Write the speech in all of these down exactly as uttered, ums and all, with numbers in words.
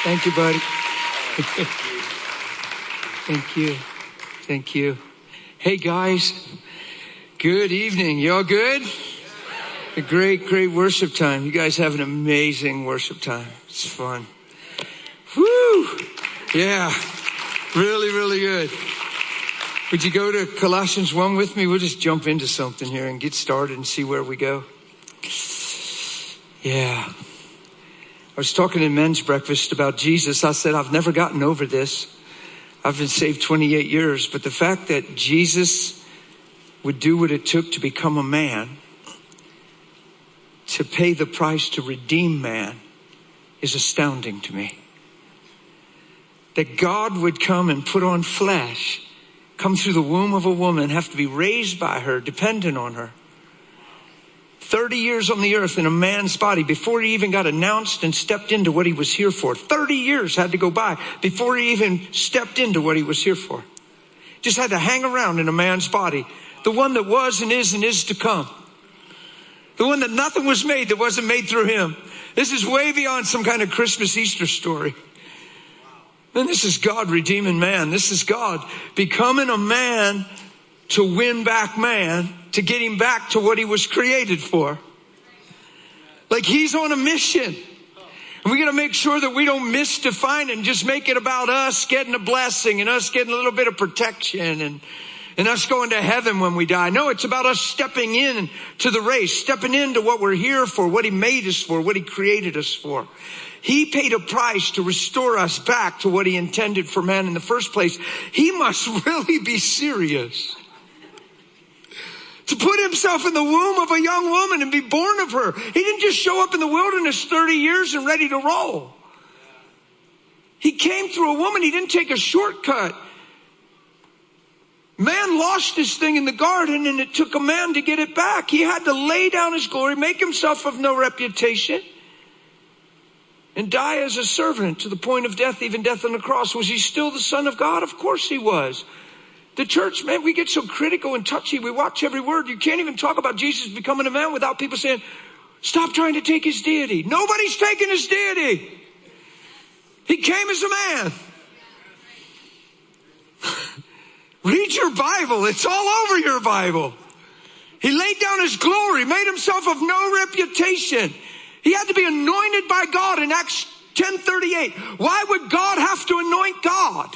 Thank you, buddy. Thank you. Thank you. Hey, guys. Good evening. Y'all good? A great, great worship time. You guys have an amazing worship time. It's fun. Woo! Yeah. Really, really good. Would you go to Colossians one with me? We'll just jump into something here and get started and see where we go. Yeah. I was talking in men's breakfast about Jesus. I said, I've never gotten over this. I've been saved twenty-eight years, but the fact that Jesus would do what it took to become a man, to pay the price to redeem man, is astounding to me. That God would come and put on flesh, come through the womb of a woman, have to be raised by her, dependent on her. thirty years on the earth in a man's body before he even got announced and stepped into what he was here for. thirty years had to go by before he even stepped into what he was here for. Just had to hang around in a man's body. The one that was and is and is to come. The one that nothing was made that wasn't made through him. This is way beyond some kind of Christmas Easter story. And this is God redeeming man. This is God becoming a man to win back man, to get him back to what he was created for. Like he's on a mission. And we got to make sure that we don't misdefine it and just make it about us getting a blessing and us getting a little bit of protection and, and us going to heaven when we die. No, it's about us stepping in to the race, stepping into what we're here for, what he made us for, what he created us for. He paid a price to restore us back to what he intended for man in the first place. He must really be serious. To put himself in the womb of a young woman and be born of her. He didn't just show up in the wilderness thirty years and ready to roll. He came through a woman. He didn't take a shortcut. Man lost this thing in the garden and it took a man to get it back. He had to lay down his glory, make himself of no reputation, and die as a servant to the point of death, even death on the cross. Was he still the Son of God? Of course he was. The church, man, we get so critical and touchy. We watch every word. You can't even talk about Jesus becoming a man without people saying, stop trying to take his deity. Nobody's taking his deity. He came as a man. Read your Bible. It's all over your Bible. He laid down his glory, made himself of no reputation. He had to be anointed by God in Acts ten thirty-eight. Why would God have to anoint God?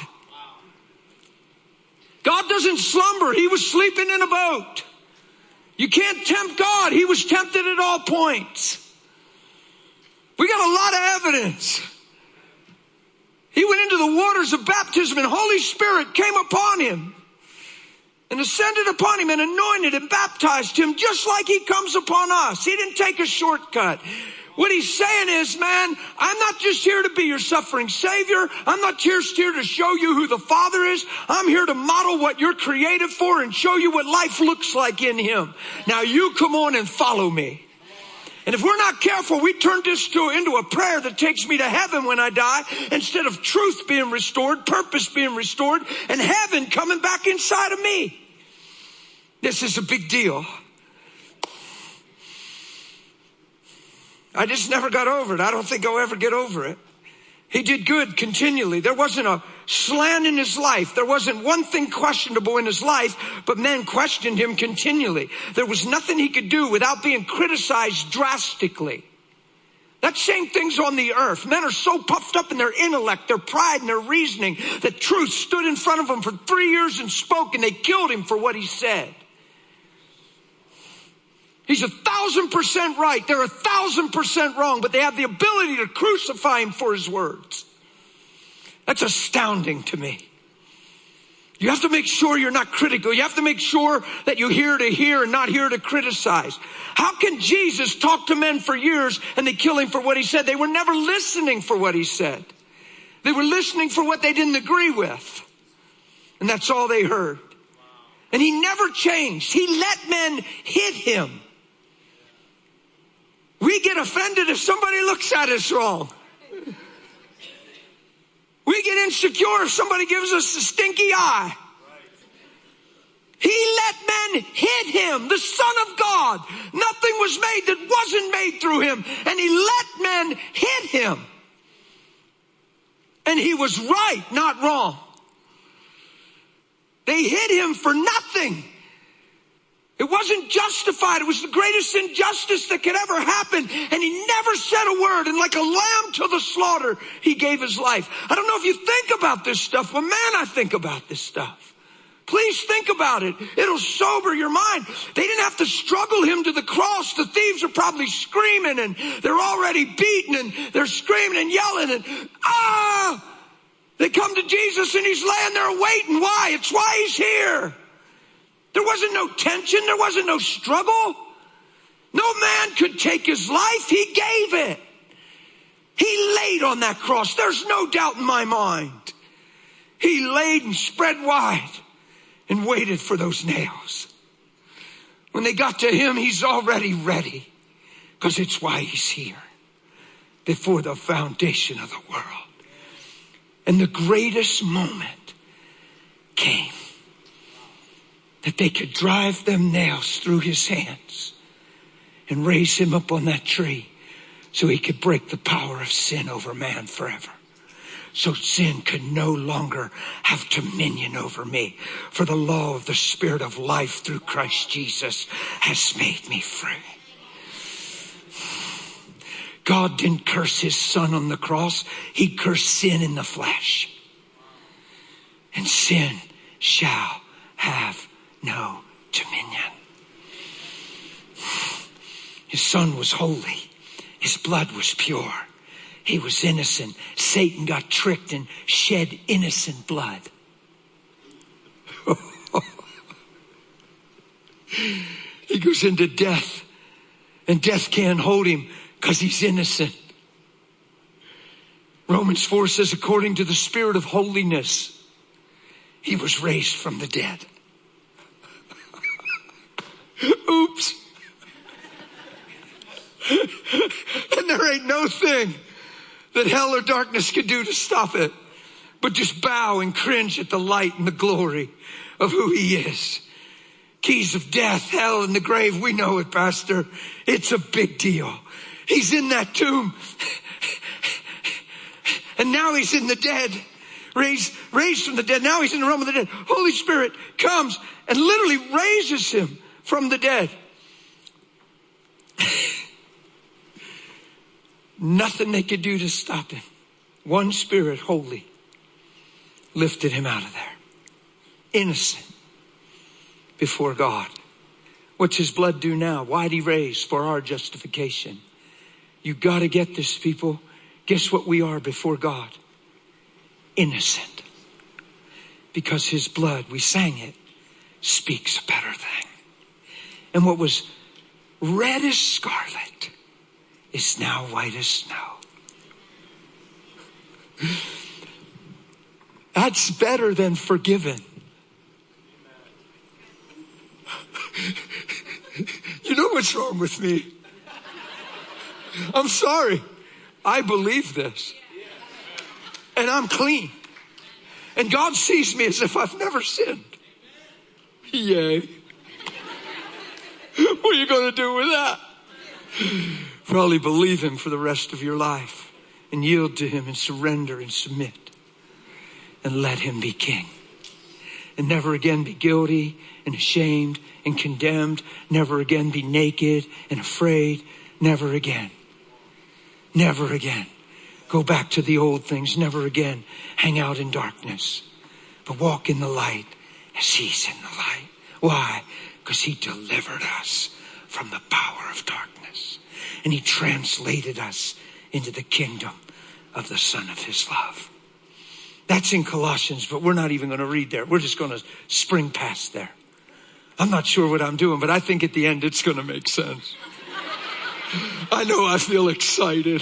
God doesn't slumber. He was sleeping in a boat. You can't tempt God. He was tempted at all points. We got a lot of evidence. He went into the waters of baptism and Holy Spirit came upon him and ascended upon him and anointed and baptized him just like he comes upon us. He didn't take a shortcut. What he's saying is, man, I'm not just here to be your suffering Savior. I'm not just here to show you who the Father is. I'm here to model what you're created for and show you what life looks like in him. Now you come on and follow me. And if we're not careful, we turn this to, into a prayer that takes me to heaven when I die instead of truth being restored, purpose being restored, and heaven coming back inside of me. This is a big deal. I just never got over it. I don't think I'll ever get over it. He did good continually. There wasn't a slant in his life. There wasn't one thing questionable in his life, but men questioned him continually. There was nothing he could do without being criticized drastically. That same thing's on the earth. Men are so puffed up in their intellect, their pride, and their reasoning that truth stood in front of them for three years and spoke, and they killed him for what he said. He's a thousand percent right. They're a thousand percent wrong, but they have the ability to crucify him for his words. That's astounding to me. You have to make sure you're not critical. You have to make sure that you're here to hear and not here to criticize. How can Jesus talk to men for years and they kill him for what he said? They were never listening for what he said. They were listening for what they didn't agree with. And that's all they heard. And he never changed. He let men hit him. We get offended if somebody looks at us wrong. We get insecure if somebody gives us a stinky eye. He let men hit him, the Son of God. Nothing was made that wasn't made through him. And he let men hit him. And he was right, not wrong. They hit him for nothing. It wasn't justified. It was the greatest injustice that could ever happen. And he never said a word. And like a lamb to the slaughter, he gave his life. I don't know if you think about this stuff, but man, I think about this stuff. Please think about it. It'll sober your mind. They didn't have to struggle him to the cross. The thieves are probably screaming and they're already beaten and they're screaming and yelling and ah! They come to Jesus and he's laying there waiting. Why? It's why he's here. There wasn't no tension. There wasn't no struggle. No man could take his life. He gave it. He laid on that cross. There's no doubt in my mind. He laid and spread wide and waited for those nails. When they got to him, he's already ready, because it's why he's here, before the foundation of the world. And the greatest moment came, that they could drive them nails through his hands and raise him up on that tree so he could break the power of sin over man forever. So sin could no longer have dominion over me. For the law of the Spirit of life through Christ Jesus has made me free. God didn't curse his son on the cross. He cursed sin in the flesh. And sin shall have no dominion. His son was holy. His blood was pure. He was innocent. Satan got tricked and shed innocent blood. He goes into death, and death can't hold him because he's innocent. Romans four says, according to the Spirit of holiness, he was raised from the dead. Oops. And there ain't no thing that hell or darkness could do to stop it, but just bow and cringe at the light and the glory of who he is. Keys of death, hell, and the grave. We know it, Pastor. It's a big deal. He's in that tomb. And now he's in the dead. Raised, raised from the dead. Now he's in the realm of the dead. Holy Spirit comes and literally raises him from the dead. Nothing they could do to stop him. One Spirit, holy, lifted him out of there. Innocent before God. What's his blood do now? Why'd he raise? For our justification. You got to get this, people. Guess what we are before God? Innocent. Because his blood, we sang it, speaks a better thing. And what was red as scarlet is now white as snow. That's better than forgiven. You know what's wrong with me? I'm sorry. I believe this. And I'm clean. And God sees me as if I've never sinned. Yay. What are you going to do with that? Probably believe him for the rest of your life and yield to him and surrender and submit and let him be king. And never again be guilty and ashamed and condemned. Never again be naked and afraid. Never again. Never again. Go back to the old things. Never again hang out in darkness. But walk in the light as he's in the light. Why? Because he delivered us from the power of darkness. And he translated us into the kingdom of the Son of his love. That's in Colossians, but we're not even going to read there. We're just going to spring past there. I'm not sure what I'm doing, but I think at the end it's going to make sense. I know I feel excited.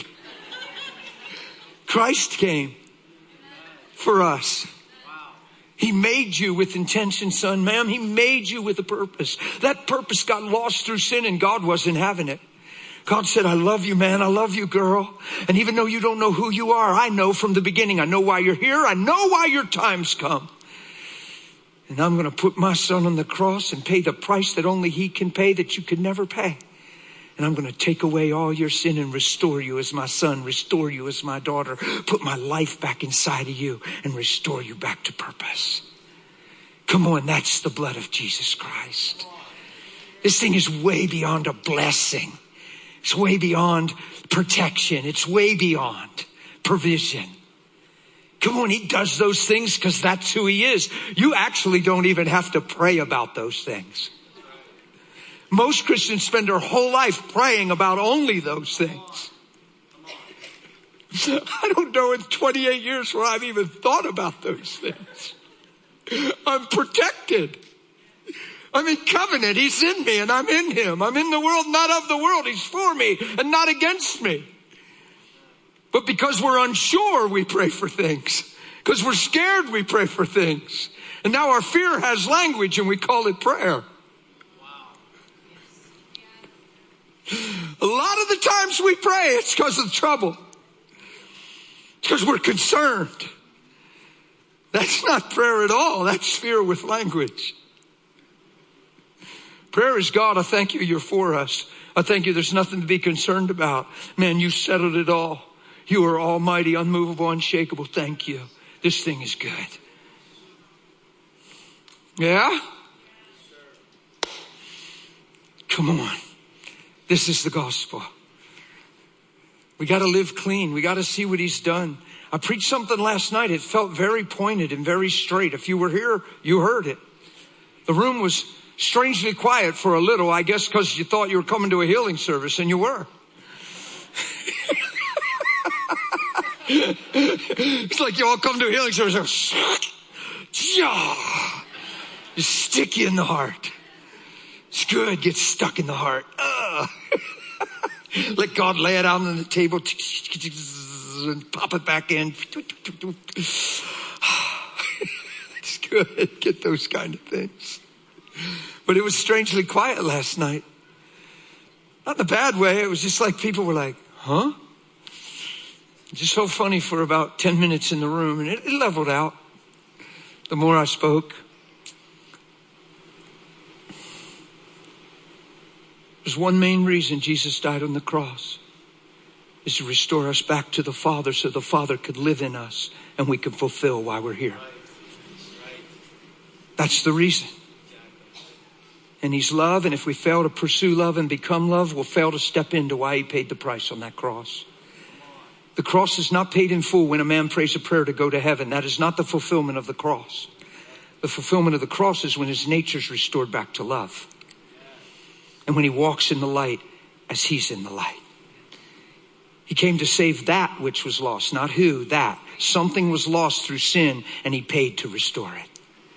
Christ came for us. He made you with intention, son, ma'am. He made you with a purpose. That purpose got lost through sin and God wasn't having it. God said, I love you, man. I love you, girl. And even though you don't know who you are, I know from the beginning. I know why you're here. I know why your time's come. And I'm going to put my son on the cross and pay the price that only he can pay, that you could never pay. And I'm going to take away all your sin and restore you as my son, restore you as my daughter, put my life back inside of you and restore you back to purpose. Come on, that's the blood of Jesus Christ. This thing is way beyond a blessing. It's way beyond protection. It's way beyond provision. Come on, he does those things because that's who he is. You actually don't even have to pray about those things. Most Christians spend their whole life praying about only those things. I don't know in twenty-eight years where I've even thought about those things. I'm protected. I'm in covenant. He's in me and I'm in him. I'm in the world, not of the world. He's for me and not against me. But because we're unsure, we pray for things. Because we're scared, we pray for things. And now our fear has language and we call it prayer. A lot of the times we pray, it's because of trouble. It's because we're concerned. That's not prayer at all. That's fear with language. Prayer is, God, I thank you, you're for us. I thank you, there's nothing to be concerned about. Man, you settled it all. You are almighty, unmovable, unshakable. Thank you. This thing is good. Yeah? Come on. This is the gospel. We got to live clean. We got to see what he's done. I preached something last night. It felt very pointed and very straight. If you were here, you heard it. The room was strangely quiet for a little, I guess because you thought you were coming to a healing service, and you were. It's like you all come to a healing service. You stick you in the heart. It's good. Get stuck in the heart. Uh. Let God lay it out on the table and pop it back in. It's good. Get those kind of things. But it was strangely quiet last night. Not in a bad way. It was just like people were like, huh? Just so funny for about ten minutes in the room, and it, it leveled out the more I spoke. There's one main reason Jesus died on the cross, is to restore us back to the Father so the Father could live in us and we can fulfill why we're here. That's the reason. And he's love, and if we fail to pursue love and become love, we'll fail to step into why he paid the price on that cross. The cross is not paid in full when a man prays a prayer to go to heaven. That is not the fulfillment of the cross. The fulfillment of the cross is when his nature is restored back to love. And when he walks in the light as he's in the light. He came to save that which was lost, not who, that. Something was lost through sin and he paid to restore it.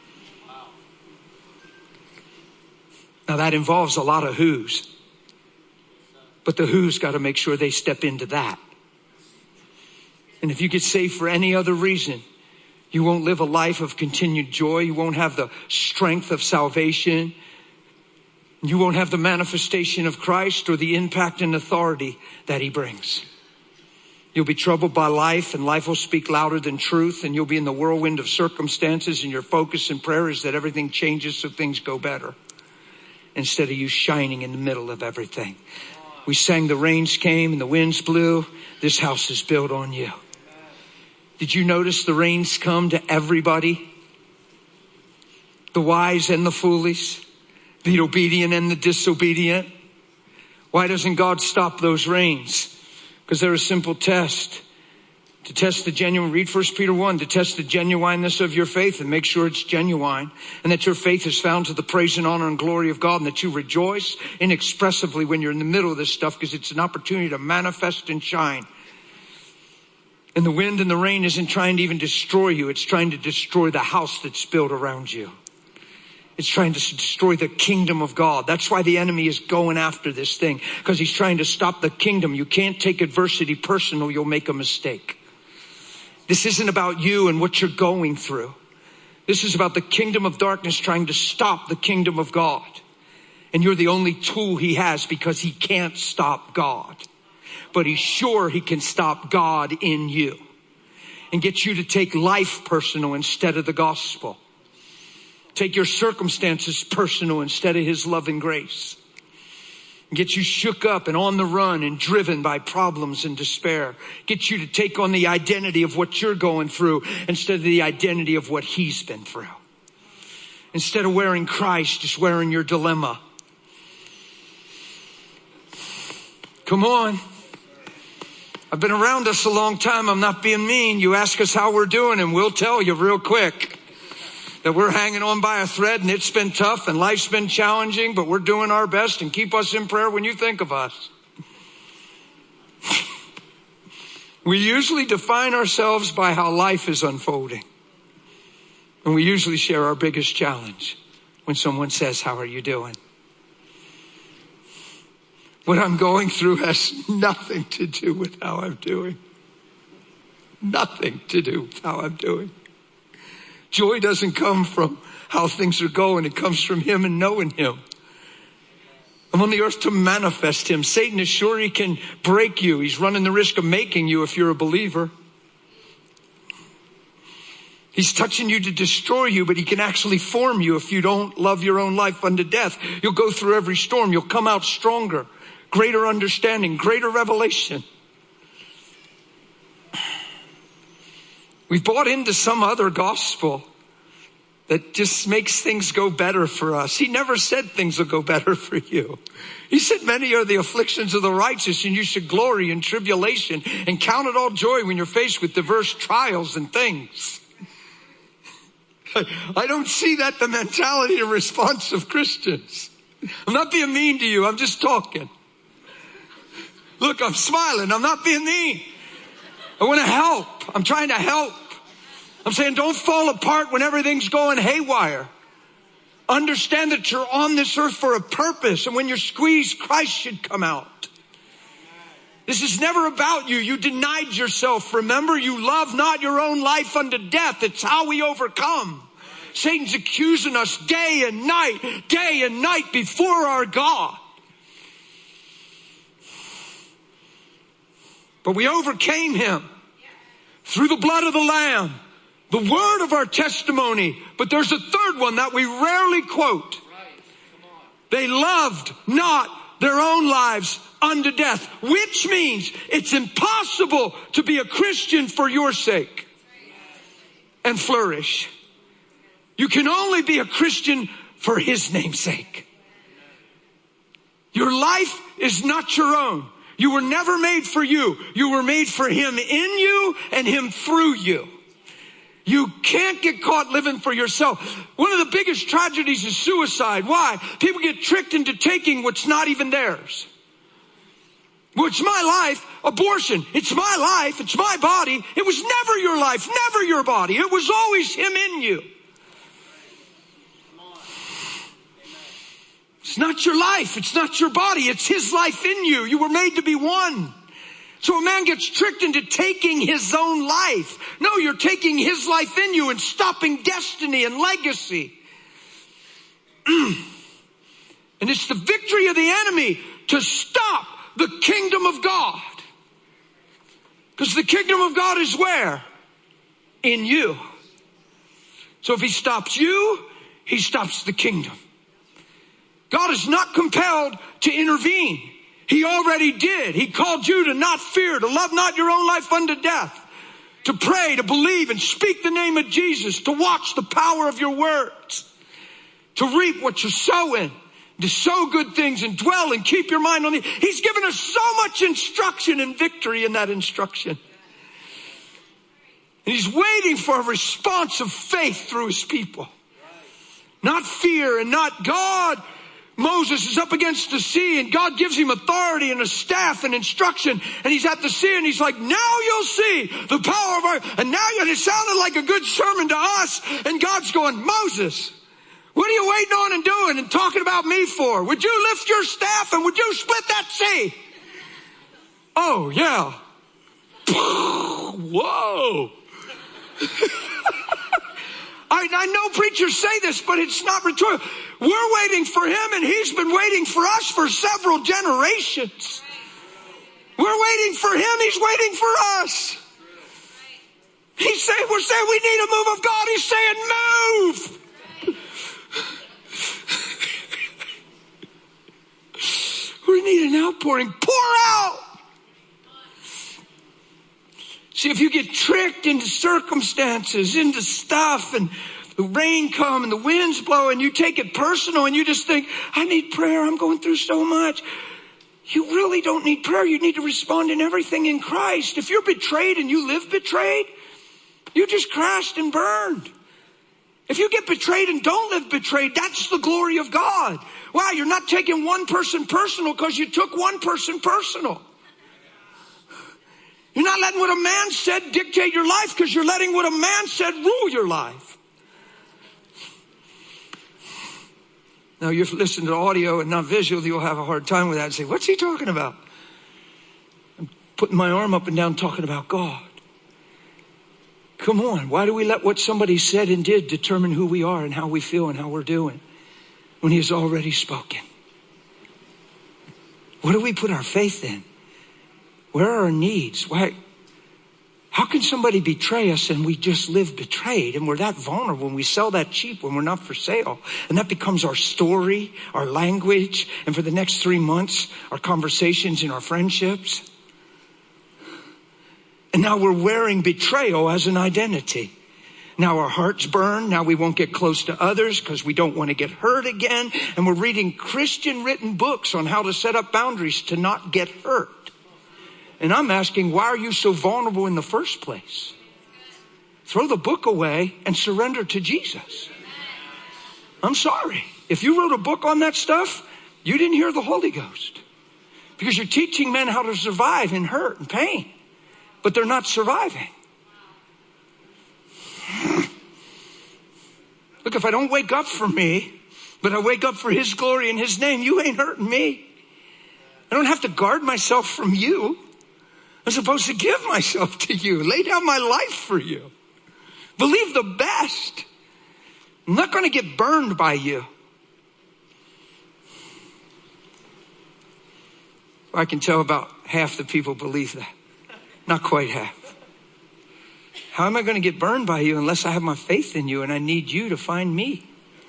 Now that involves a lot of who's. But the who's got to make sure they step into that. And if you get saved for any other reason, you won't live a life of continued joy. You won't have the strength of salvation. You won't have the manifestation of Christ or the impact and authority that he brings. You'll be troubled by life, and life will speak louder than truth, and you'll be in the whirlwind of circumstances, and your focus and prayer is that everything changes so things go better instead of you shining in the middle of everything. We sang the rains came and the winds blew. This house is built on you. Did you notice the rains come to everybody? The wise and the foolish, the obedient and the disobedient. Why doesn't God stop those rains? Because they're a simple test. To test the genuine, read First Peter one, to test the genuineness of your faith and make sure it's genuine. And that your faith is found to the praise and honor and glory of God. And that you rejoice inexpressively when you're in the middle of this stuff, because it's an opportunity to manifest and shine. And the wind and the rain isn't trying to even destroy you. It's trying to destroy the house that's built around you. It's trying to destroy the kingdom of God. That's why the enemy is going after this thing, because he's trying to stop the kingdom. You can't take adversity personal. You'll make a mistake. This isn't about you and what you're going through. This is about the kingdom of darkness trying to stop the kingdom of God. And you're the only tool he has, because he can't stop God. But he's sure he can stop God in you and get you to take life personal instead of the gospel. Take your circumstances personal instead of his love and grace. Get you shook up and on the run and driven by problems and despair. Get you to take on the identity of what you're going through instead of the identity of what he's been through. Instead of wearing Christ, just wearing your dilemma. Come on. I've been around us a long time. I'm not being mean. You ask us how we're doing and we'll tell you real quick that we're hanging on by a thread and it's been tough and life's been challenging, but we're doing our best, and keep us in prayer when you think of us. We usually define ourselves by how life is unfolding. And we usually share our biggest challenge when someone says, how are you doing? What I'm going through has nothing to do with how I'm doing. Nothing to do with how I'm doing. Joy doesn't come from how things are going. It comes from him and knowing him. I'm on the earth to manifest him. Satan is sure he can break you. He's running the risk of making you if you're a believer. He's touching you to destroy you, but he can actually form you if you don't love your own life unto death. You'll go through every storm. You'll come out stronger, greater understanding, greater revelation. We've bought into some other gospel that just makes things go better for us. He never said things will go better for you. He said many are the afflictions of the righteous, and you should glory in tribulation and count it all joy when you're faced with diverse trials and things. I don't see that the mentality and response of Christians. I'm not being mean to you. I'm just talking. Look, I'm smiling. I'm not being mean. I want to help. I'm trying to help. I'm saying don't fall apart when everything's going haywire. Understand that you're on this earth for a purpose. And when you're squeezed, Christ should come out. This is never about you. You denied yourself. Remember, you love not your own life unto death. It's how we overcome. Satan's accusing us day and night, day and night before our God. But we overcame him through the blood of the Lamb, the word of our testimony. But there's a third one that we rarely quote. They loved not their own lives unto death, which means it's impossible to be a Christian for your sake and flourish. You can only be a Christian for his name's sake. Your life is not your own. You were never made for you. You were made for him in you and him through you. You can't get caught living for yourself. One of the biggest tragedies is suicide. Why? People get tricked into taking what's not even theirs. Well, it's my life. Abortion. It's my life. It's my body. It was never your life, never your body. It was always him in you. It's not your life. It's not your body. It's his life in you. You were made to be one. So a man gets tricked into taking his own life. No, you're taking his life in you and stopping destiny and legacy. And it's the victory of the enemy to stop the kingdom of God. Because the kingdom of God is where? In you. So if he stops you, he stops the kingdom. God is not compelled to intervene. He already did. He called you to not fear, to love not your own life unto death, to pray, to believe and speak the name of Jesus, to watch the power of your words, to reap what you're sowing, to sow good things and dwell and keep your mind on the. He's given us so much instruction and victory in that instruction. And he's waiting for a response of faith through his people. Not fear and not God. Moses is up against the sea and God gives him authority and a staff and instruction, and he's at the sea and he's like, now you'll see the power of our, and now it sounded like a good sermon to us, and God's going, Moses, what are you waiting on and doing and talking about me for? Would you lift your staff and would you split that sea? Oh yeah. Whoa. I, I know preachers say this, but it's not rhetorical. We're waiting for him, and he's been waiting for us for several generations. We're waiting for him. He's waiting for us. He's saying, we're saying we need a move of God. He's saying, move. We need an outpouring. Pour out. See, if you get tricked into circumstances, into stuff, and the rain come and the winds blow and you take it personal and you just think, I need prayer. I'm going through so much. You really don't need prayer. You need to respond in everything in Christ. If you're betrayed and you live betrayed, you just crashed and burned. If you get betrayed and don't live betrayed, that's the glory of God. Wow, you're not taking one person personal because you took one person personal. You're not letting what a man said dictate your life because you're letting what a man said rule your life. Now, you've listened to audio and not visual, you'll have a hard time with that and say, what's he talking about? I'm putting my arm up and down talking about God. Come on, why do we let what somebody said and did determine who we are and how we feel and how we're doing when he has already spoken? What do we put our faith in? Where are our needs? Why? How can somebody betray us and we just live betrayed and we're that vulnerable and we sell that cheap when we're not for sale? And that becomes our story, our language, and for the next three months, our conversations and our friendships. And now we're wearing betrayal as an identity. Now our hearts burn. Now we won't get close to others because we don't want to get hurt again. And we're reading Christian written books on how to set up boundaries to not get hurt. And I'm asking, why are you so vulnerable in the first place? Throw the book away and surrender to Jesus. I'm sorry. If you wrote a book on that stuff, you didn't hear the Holy Ghost. Because you're teaching men how to survive in hurt and pain. But they're not surviving. Look, if I don't wake up for me, but I wake up for his glory and his name, you ain't hurting me. I don't have to guard myself from you. I'm supposed to give myself to you, lay down my life for you. Believe the best. I'm not going to get burned by you. I can tell about half the people believe that. Not quite half. How am I going to get burned by you unless I have my faith in you and I need you to find me?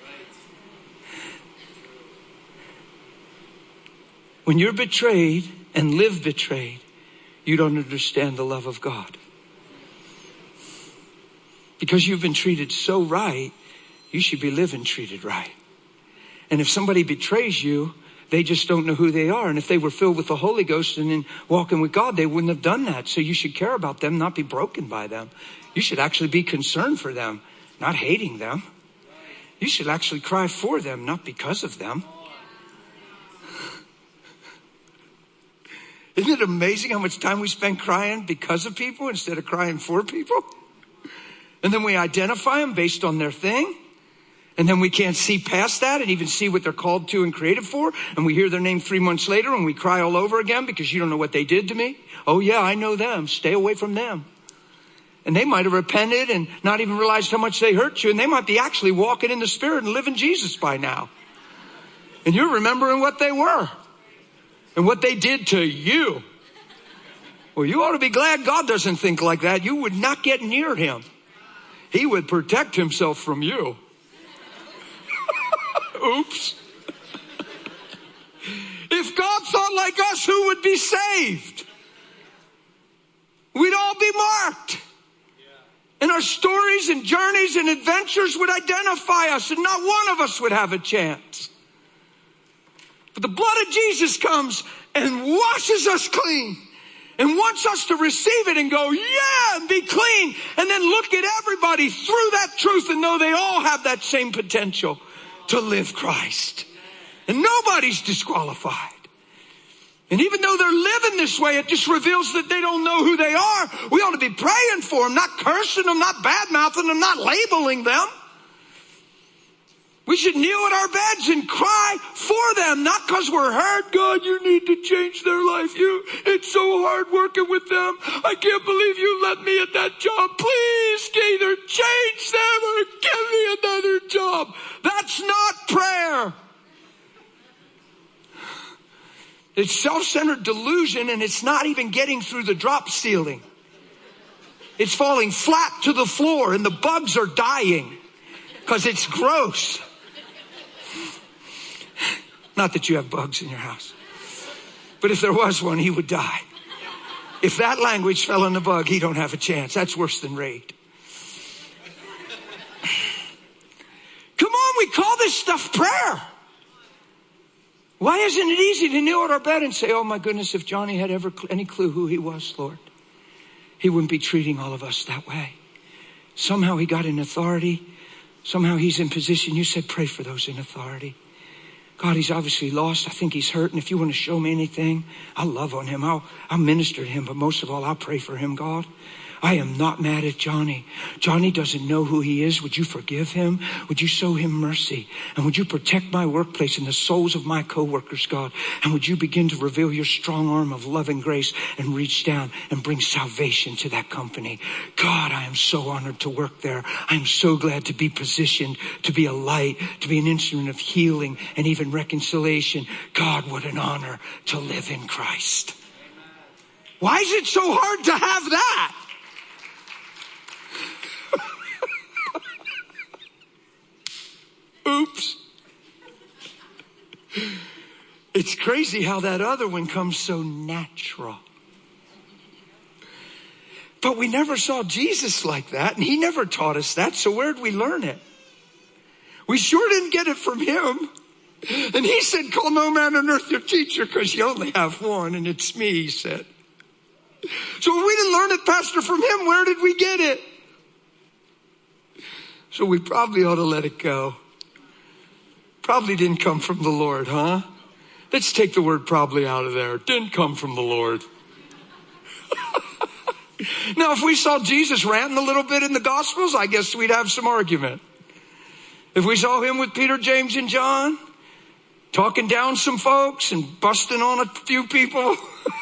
When you're betrayed and live betrayed, you don't understand the love of God. Because you've been treated so right, you should be living treated right. And if somebody betrays you, they just don't know who they are. And if they were filled with the Holy Ghost and in walking with God, they wouldn't have done that. So you should care about them, not be broken by them. You should actually be concerned for them, not hating them. You should actually cry for them, not because of them. Isn't it amazing how much time we spend crying because of people instead of crying for people? And then we identify them based on their thing. And then we can't see past that and even see what they're called to and created for. And we hear their name three months later and we cry all over again because you don't know what they did to me. Oh yeah, I know them. Stay away from them. And they might have repented and not even realized how much they hurt you. And they might be actually walking in the Spirit and living Jesus by now. And you're remembering what they were. And what they did to you. Well, you ought to be glad God doesn't think like that. You would not get near him. He would protect himself from you. Oops. If God thought like us, who would be saved? We'd all be marked. And our stories and journeys and adventures would identify us, and not one of us would have a chance. But the blood of Jesus comes and washes us clean and wants us to receive it and go, yeah, and be clean. And then look at everybody through that truth and know they all have that same potential to live Christ. And nobody's disqualified. And even though they're living this way, it just reveals that they don't know who they are. We ought to be praying for them, not cursing them, not bad-mouthing them, not labeling them. We should kneel at our beds and cry for them, not because we're hurt. God, you need to change their life. You, it's so hard working with them. I can't believe you let me at that job. Please either change them or give me another job. That's not prayer. It's self-centered delusion, and it's not even getting through the drop ceiling. It's falling flat to the floor, and the bugs are dying because it's gross. Not that you have bugs in your house. But if there was one, he would die. If that language fell in the bug, he don't have a chance. That's worse than raid. Come on, we call this stuff prayer. Why isn't it easy to kneel at our bed and say, oh my goodness, if Johnny had ever any clue who he was, Lord, he wouldn't be treating all of us that way. Somehow he got in authority. Somehow he's in position. You said pray for those in authority. God, he's obviously lost. I think he's hurt. And if you want to show me anything, I'll love on him. I'll, I'll minister to him. But most of all, I'll pray for him, God. I am not mad at Johnny. Johnny doesn't know who he is. Would you forgive him? Would you show him mercy? And would you protect my workplace and the souls of my coworkers, God? And would you begin to reveal your strong arm of love and grace and reach down and bring salvation to that company? God, I am so honored to work there. I am so glad to be positioned, to be a light, to be an instrument of healing and even reconciliation. God, what an honor to live in Christ. Why is it so hard to have that? Oops. It's crazy how that other one comes so natural. But we never saw Jesus like that, and he never taught us that, so where'd we learn it? We sure didn't get it from him. And he said, call no man on earth your teacher, because you only have one, and it's me, he said. So when we didn't learn it, Pastor, from him, where did we get it? So we probably ought to let it go. Probably didn't come from the Lord, huh? Let's take the word probably out of there. Didn't come from the Lord. Now, if we saw Jesus ranting a little bit in the Gospels, I guess we'd have some argument. If we saw him with Peter, James, and John, talking down some folks and busting on a few people.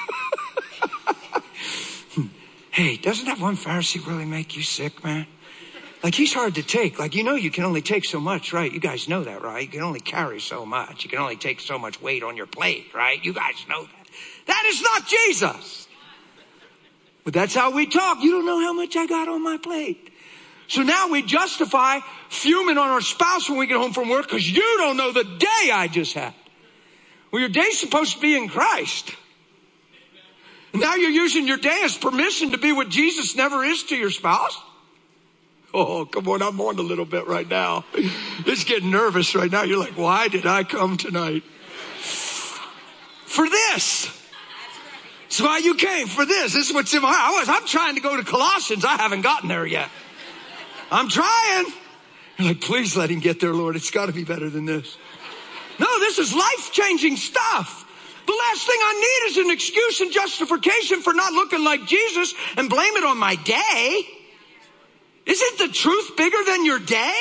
Hey, doesn't that one Pharisee really make you sick, man? Like, he's hard to take. Like, you know, you can only take so much, right? You guys know that, right? You can only carry so much. You can only take so much weight on your plate, right? You guys know that. That is not Jesus. But that's how we talk. You don't know how much I got on my plate. So now we justify fuming on our spouse when we get home from work because you don't know the day I just had. Well, your day's supposed to be in Christ. And now you're using your day as permission to be what Jesus never is to your spouse. Oh, come on, I'm on a little bit right now. It's getting nervous right now. You're like, why did I come tonight? For this. That's why you came, for this. This is what's in my heart. I was, I'm trying to go to Colossians. I haven't gotten there yet. I'm trying. You're like, please let him get there, Lord. It's got to be better than this. No, this is life-changing stuff. The last thing I need is an excuse and justification for not looking like Jesus and blame it on my day. Isn't the truth bigger than your day?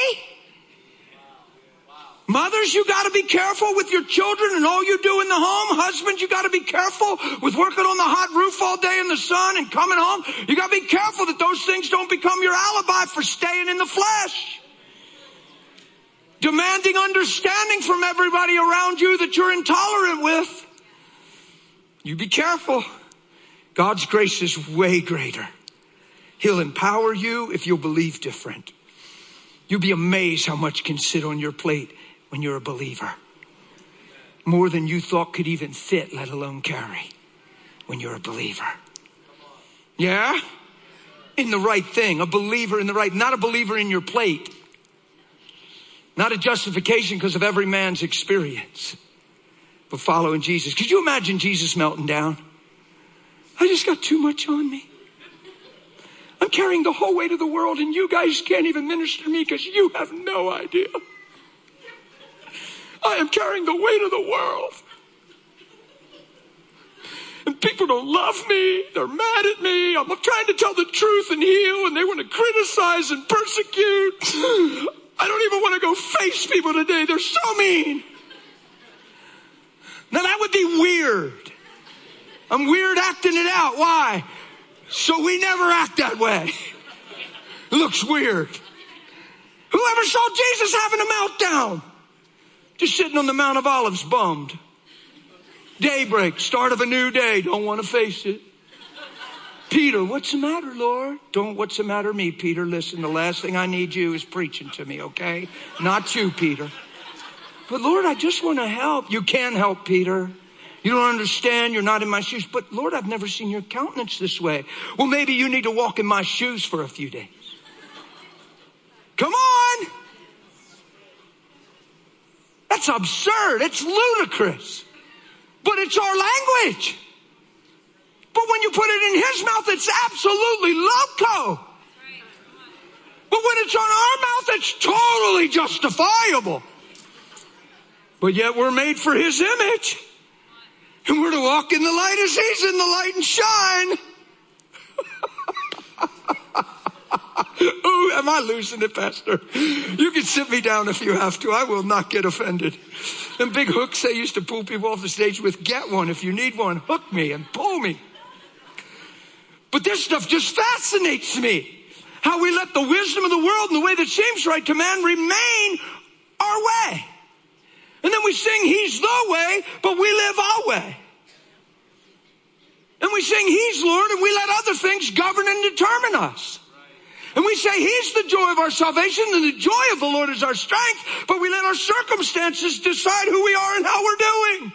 Mothers, you got to be careful with your children and all you do in the home. Husbands, you got to be careful with working on the hot roof all day in the sun and coming home. You got to be careful that those things don't become your alibi for staying in the flesh. Demanding understanding from everybody around you that you're intolerant with. You be careful. God's grace is way greater. He'll empower you if you'll believe different. You'll be amazed how much can sit on your plate when you're a believer. More than you thought could even fit, let alone carry, when you're a believer. Yeah? In the right thing. A believer in the right, not a believer in your plate. Not a justification because of every man's experience. But following Jesus. Could you imagine Jesus melting down? I just got too much on me. I'm carrying the whole weight of the world and you guys can't even minister to me because you have no idea. I am carrying the weight of the world. And people don't love me. They're mad at me. I'm trying to tell the truth and heal and they want to criticize and persecute. I don't even want to go face people today. They're so mean. Now that would be weird. I'm weird acting it out. Why? So we never act that way. It looks weird. Whoever saw Jesus having a meltdown? Just sitting on the Mount of Olives, bummed. Daybreak, start of a new day. Don't want to face it. Peter, what's the matter, Lord? Don't, what's the matter me, Peter? Listen, the last thing I need you is preaching to me, okay? Not you, Peter. But Lord, I just want to help. You can help, Peter. You don't understand. You're not in my shoes. But Lord, I've never seen your countenance this way. Well, maybe you need to walk in my shoes for a few days. Come on. That's absurd. It's ludicrous. But it's our language. But when you put it in his mouth, it's absolutely loco. But when it's on our mouth, it's totally justifiable. But yet we're made for his image. And we're to walk in the light as he's in the light and shine. Ooh, am I losing it, Pastor? You can sit me down if you have to. I will not get offended. Them big hooks they used to pull people off the stage with, get one. If you need one, hook me and pull me. But this stuff just fascinates me. How we let the wisdom of the world and the way that seems right to man remain our way. And then we sing, he's the way, but we live our way. And we sing, he's Lord, and we let other things govern and determine us. And we say, he's the joy of our salvation, and the joy of the Lord is our strength, but we let our circumstances decide who we are and how we're doing.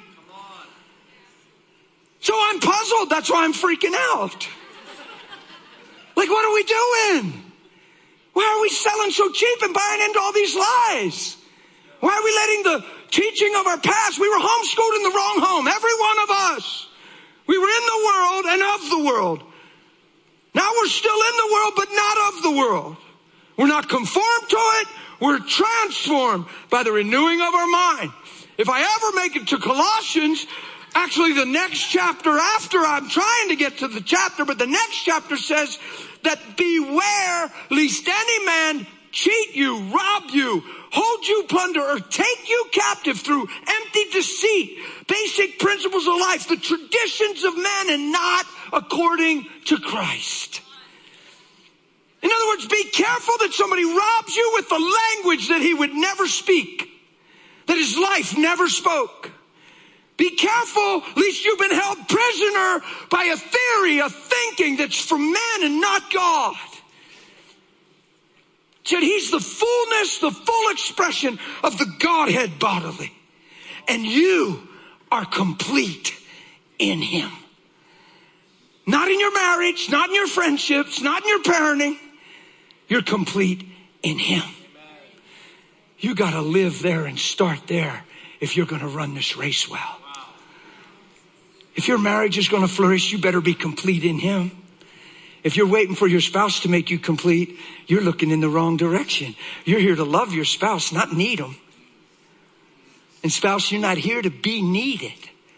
So I'm puzzled. That's why I'm freaking out. Like, what are we doing? Why are we selling so cheap and buying into all these lies? Why are we letting the teaching of our past? We were homeschooled in the wrong home. Every one of us. We were in the world and of the world. Now we're still in the world, but not of the world. We're not conformed to it. We're transformed by the renewing of our mind. If I ever make it to Colossians, actually the next chapter after, I'm trying to get to the chapter, but the next chapter says that beware lest any man cheat you, rob you, hold you plunder, or take you captive through empty deceit, basic principles of life, the traditions of men, and not according to Christ. In other words, be careful that somebody robs you with the language that he would never speak, that his life never spoke. Be careful lest you've been held prisoner by a theory, a thinking that's from man and not God. Said he's the fullness, the full expression of the Godhead bodily. And you are complete in him. Not in your marriage, not in your friendships, not in your parenting. You're complete in him. You got to live there and start there if you're going to run this race well. If your marriage is going to flourish, you better be complete in him. If you're waiting for your spouse to make you complete, you're looking in the wrong direction. You're here to love your spouse, not need them. And spouse, you're not here to be needed.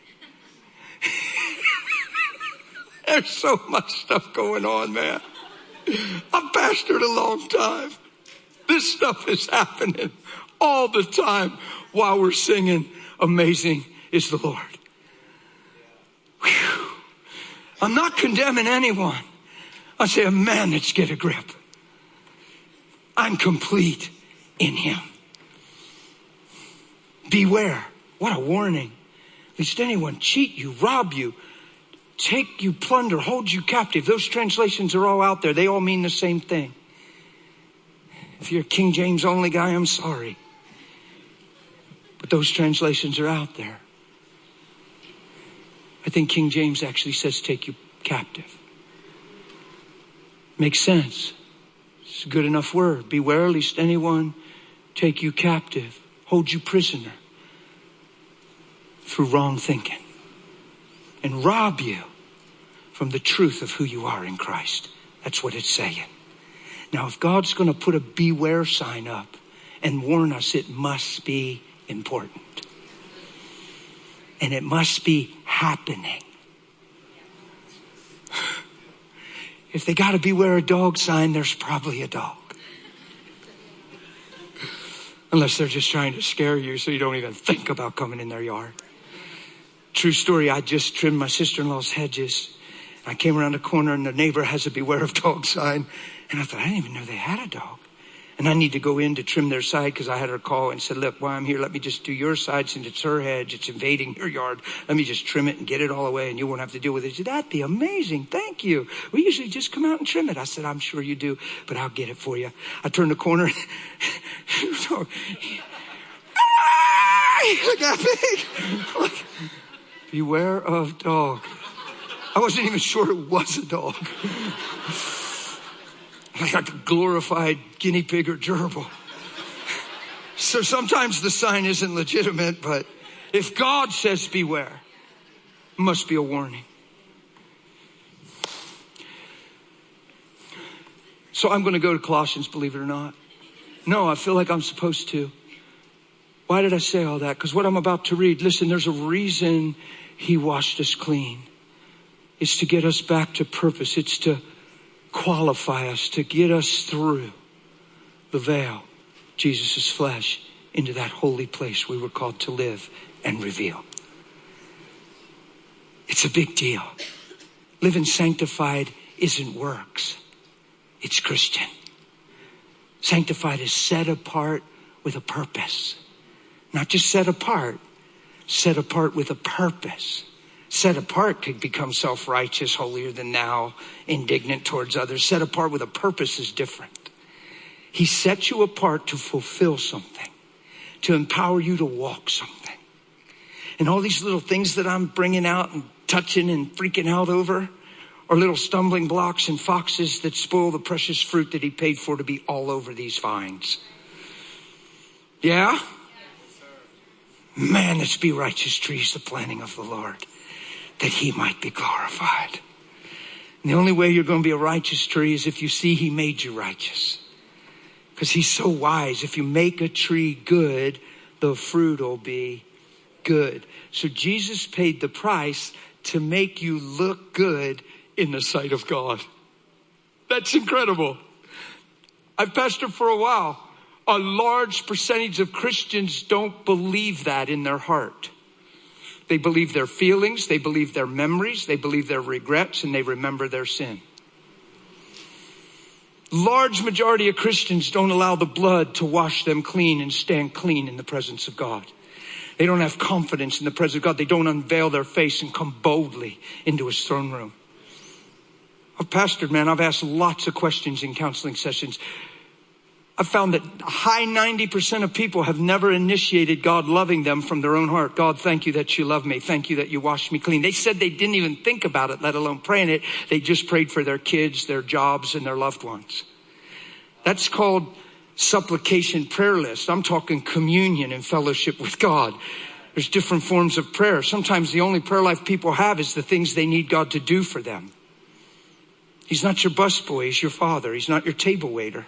There's so much stuff going on, man. I've pastored a long time. This stuff is happening all the time while we're singing Amazing is the Lord. Whew. I'm not condemning anyone. I say, man, let's get a grip. I'm complete in him. Beware. What a warning. Lest anyone cheat you, rob you, take you, plunder, hold you captive. Those translations are all out there. They all mean the same thing. If you're a King James only guy, I'm sorry. But those translations are out there. I think King James actually says take you captive. Makes sense. It's a good enough word. Beware lest anyone take you captive, hold you prisoner through wrong thinking, and rob you from the truth of who you are in Christ. That's what it's saying. Now, if God's going to put a beware sign up and warn us, it must be important. And it must be happening. If they got to beware a dog sign, there's probably a dog. Unless they're just trying to scare you so you don't even think about coming in their yard. True story, I just trimmed my sister-in-law's hedges. I came around the corner and the neighbor has a beware of dog sign. And I thought, I didn't even know they had a dog. And I need to go in to trim their side because I had her call and said, look, while I'm here, let me just do your side since it's her hedge. It's invading your yard. Let me just trim it and get it all away and you won't have to deal with it. She said, that'd be amazing. Thank you. We usually just come out and trim it. I said, I'm sure you do, but I'll get it for you. I turned the corner. Look how big. Beware of dog. I wasn't even sure it was a dog. Like a glorified guinea pig or gerbil. So sometimes the sign isn't legitimate, but if God says beware, it must be a warning. So I'm going to go to Colossians, believe it or not. No, I feel like I'm supposed to. Why did I say all that? Because what I'm about to read, listen, there's a reason he washed us clean. It's to get us back to purpose. It's to qualify us, to get us through the veil, Jesus' flesh, into that holy place we were called to live and reveal. It's a big deal. Living sanctified isn't works. It's Christian. Sanctified is set apart with a purpose. Not just set apart, set apart with a purpose. Set apart could become self-righteous, holier than thou, indignant towards others. Set apart with a purpose is different. He sets you apart to fulfill something, to empower you to walk something. And all these little things that I'm bringing out and touching and freaking out over are little stumbling blocks and foxes that spoil the precious fruit that he paid for to be all over these vines. Yeah? Man, let's be righteous trees, the planting of the Lord, that he might be glorified. And the only way you're going to be a righteous tree is if you see he made you righteous. Because he's so wise. If you make a tree good, the fruit will be good. So Jesus paid the price to make you look good in the sight of God. That's incredible. I've pastored for a while. A large percentage of Christians don't believe that in their heart. They believe their feelings, they believe their memories, they believe their regrets, and they remember their sin. Large majority of Christians don't allow the blood to wash them clean and stand clean in the presence of God. They don't have confidence in the presence of God. They don't unveil their face and come boldly into his throne room. I've pastored, man. I've asked lots of questions in counseling sessions. I've found that a high ninety percent of people have never initiated God loving them from their own heart. God, thank you that you love me. Thank you that you washed me clean. They said they didn't even think about it, let alone praying it. They just prayed for their kids, their jobs, and their loved ones. That's called supplication prayer list. I'm talking communion and fellowship with God. There's different forms of prayer. Sometimes the only prayer life people have is the things they need God to do for them. He's not your busboy. He's your father. He's not your table waiter.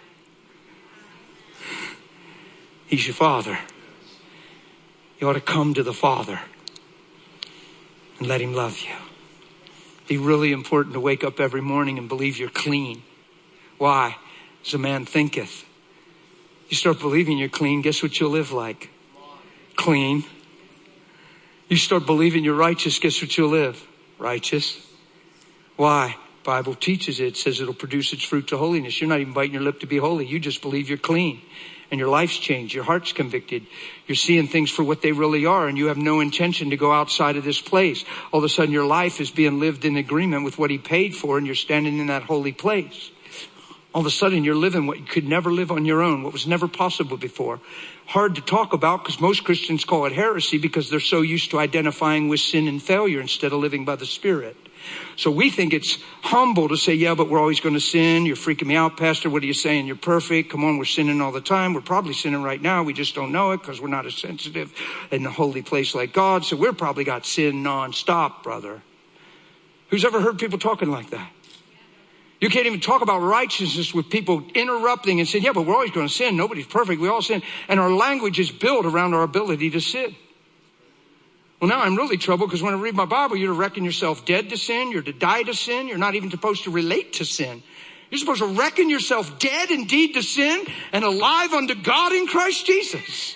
He's your father. You ought to come to the Father and let him love you. It'd be really important to wake up every morning and believe you're clean. Why? As a man thinketh. You start believing you're clean, guess what you'll live like? Clean. You start believing you're righteous, guess what you'll live? Righteous. Why? Bible teaches it. It says it'll produce its fruit to holiness. You're not even biting your lip to be holy. You just believe you're clean. And your life's changed. Your heart's convicted. You're seeing things for what they really are. And you have no intention to go outside of this place. All of a sudden your life is being lived in agreement with what he paid for. And you're standing in that holy place. All of a sudden you're living what you could never live on your own. What was never possible before. Hard to talk about because most Christians call it heresy because they're so used to identifying with sin and failure instead of living by the Spirit. So we think it's humble to say, yeah, but we're always going to sin. You're freaking me out, Pastor. What are you saying? You're perfect. Come on, we're sinning all the time. We're probably sinning right now. We just don't know it because we're not as sensitive in a holy place like God. So we're probably got sin nonstop, brother. Who's ever heard people talking like that? You can't even talk about righteousness with people interrupting and saying, yeah, but we're always going to sin. Nobody's perfect. We all sin. And our language is built around our ability to sin. Well, now I'm really troubled because when I read my Bible, you're to reckon yourself dead to sin. You're to die to sin. You're not even supposed to relate to sin. You're supposed to reckon yourself dead indeed to sin and alive unto God in Christ Jesus.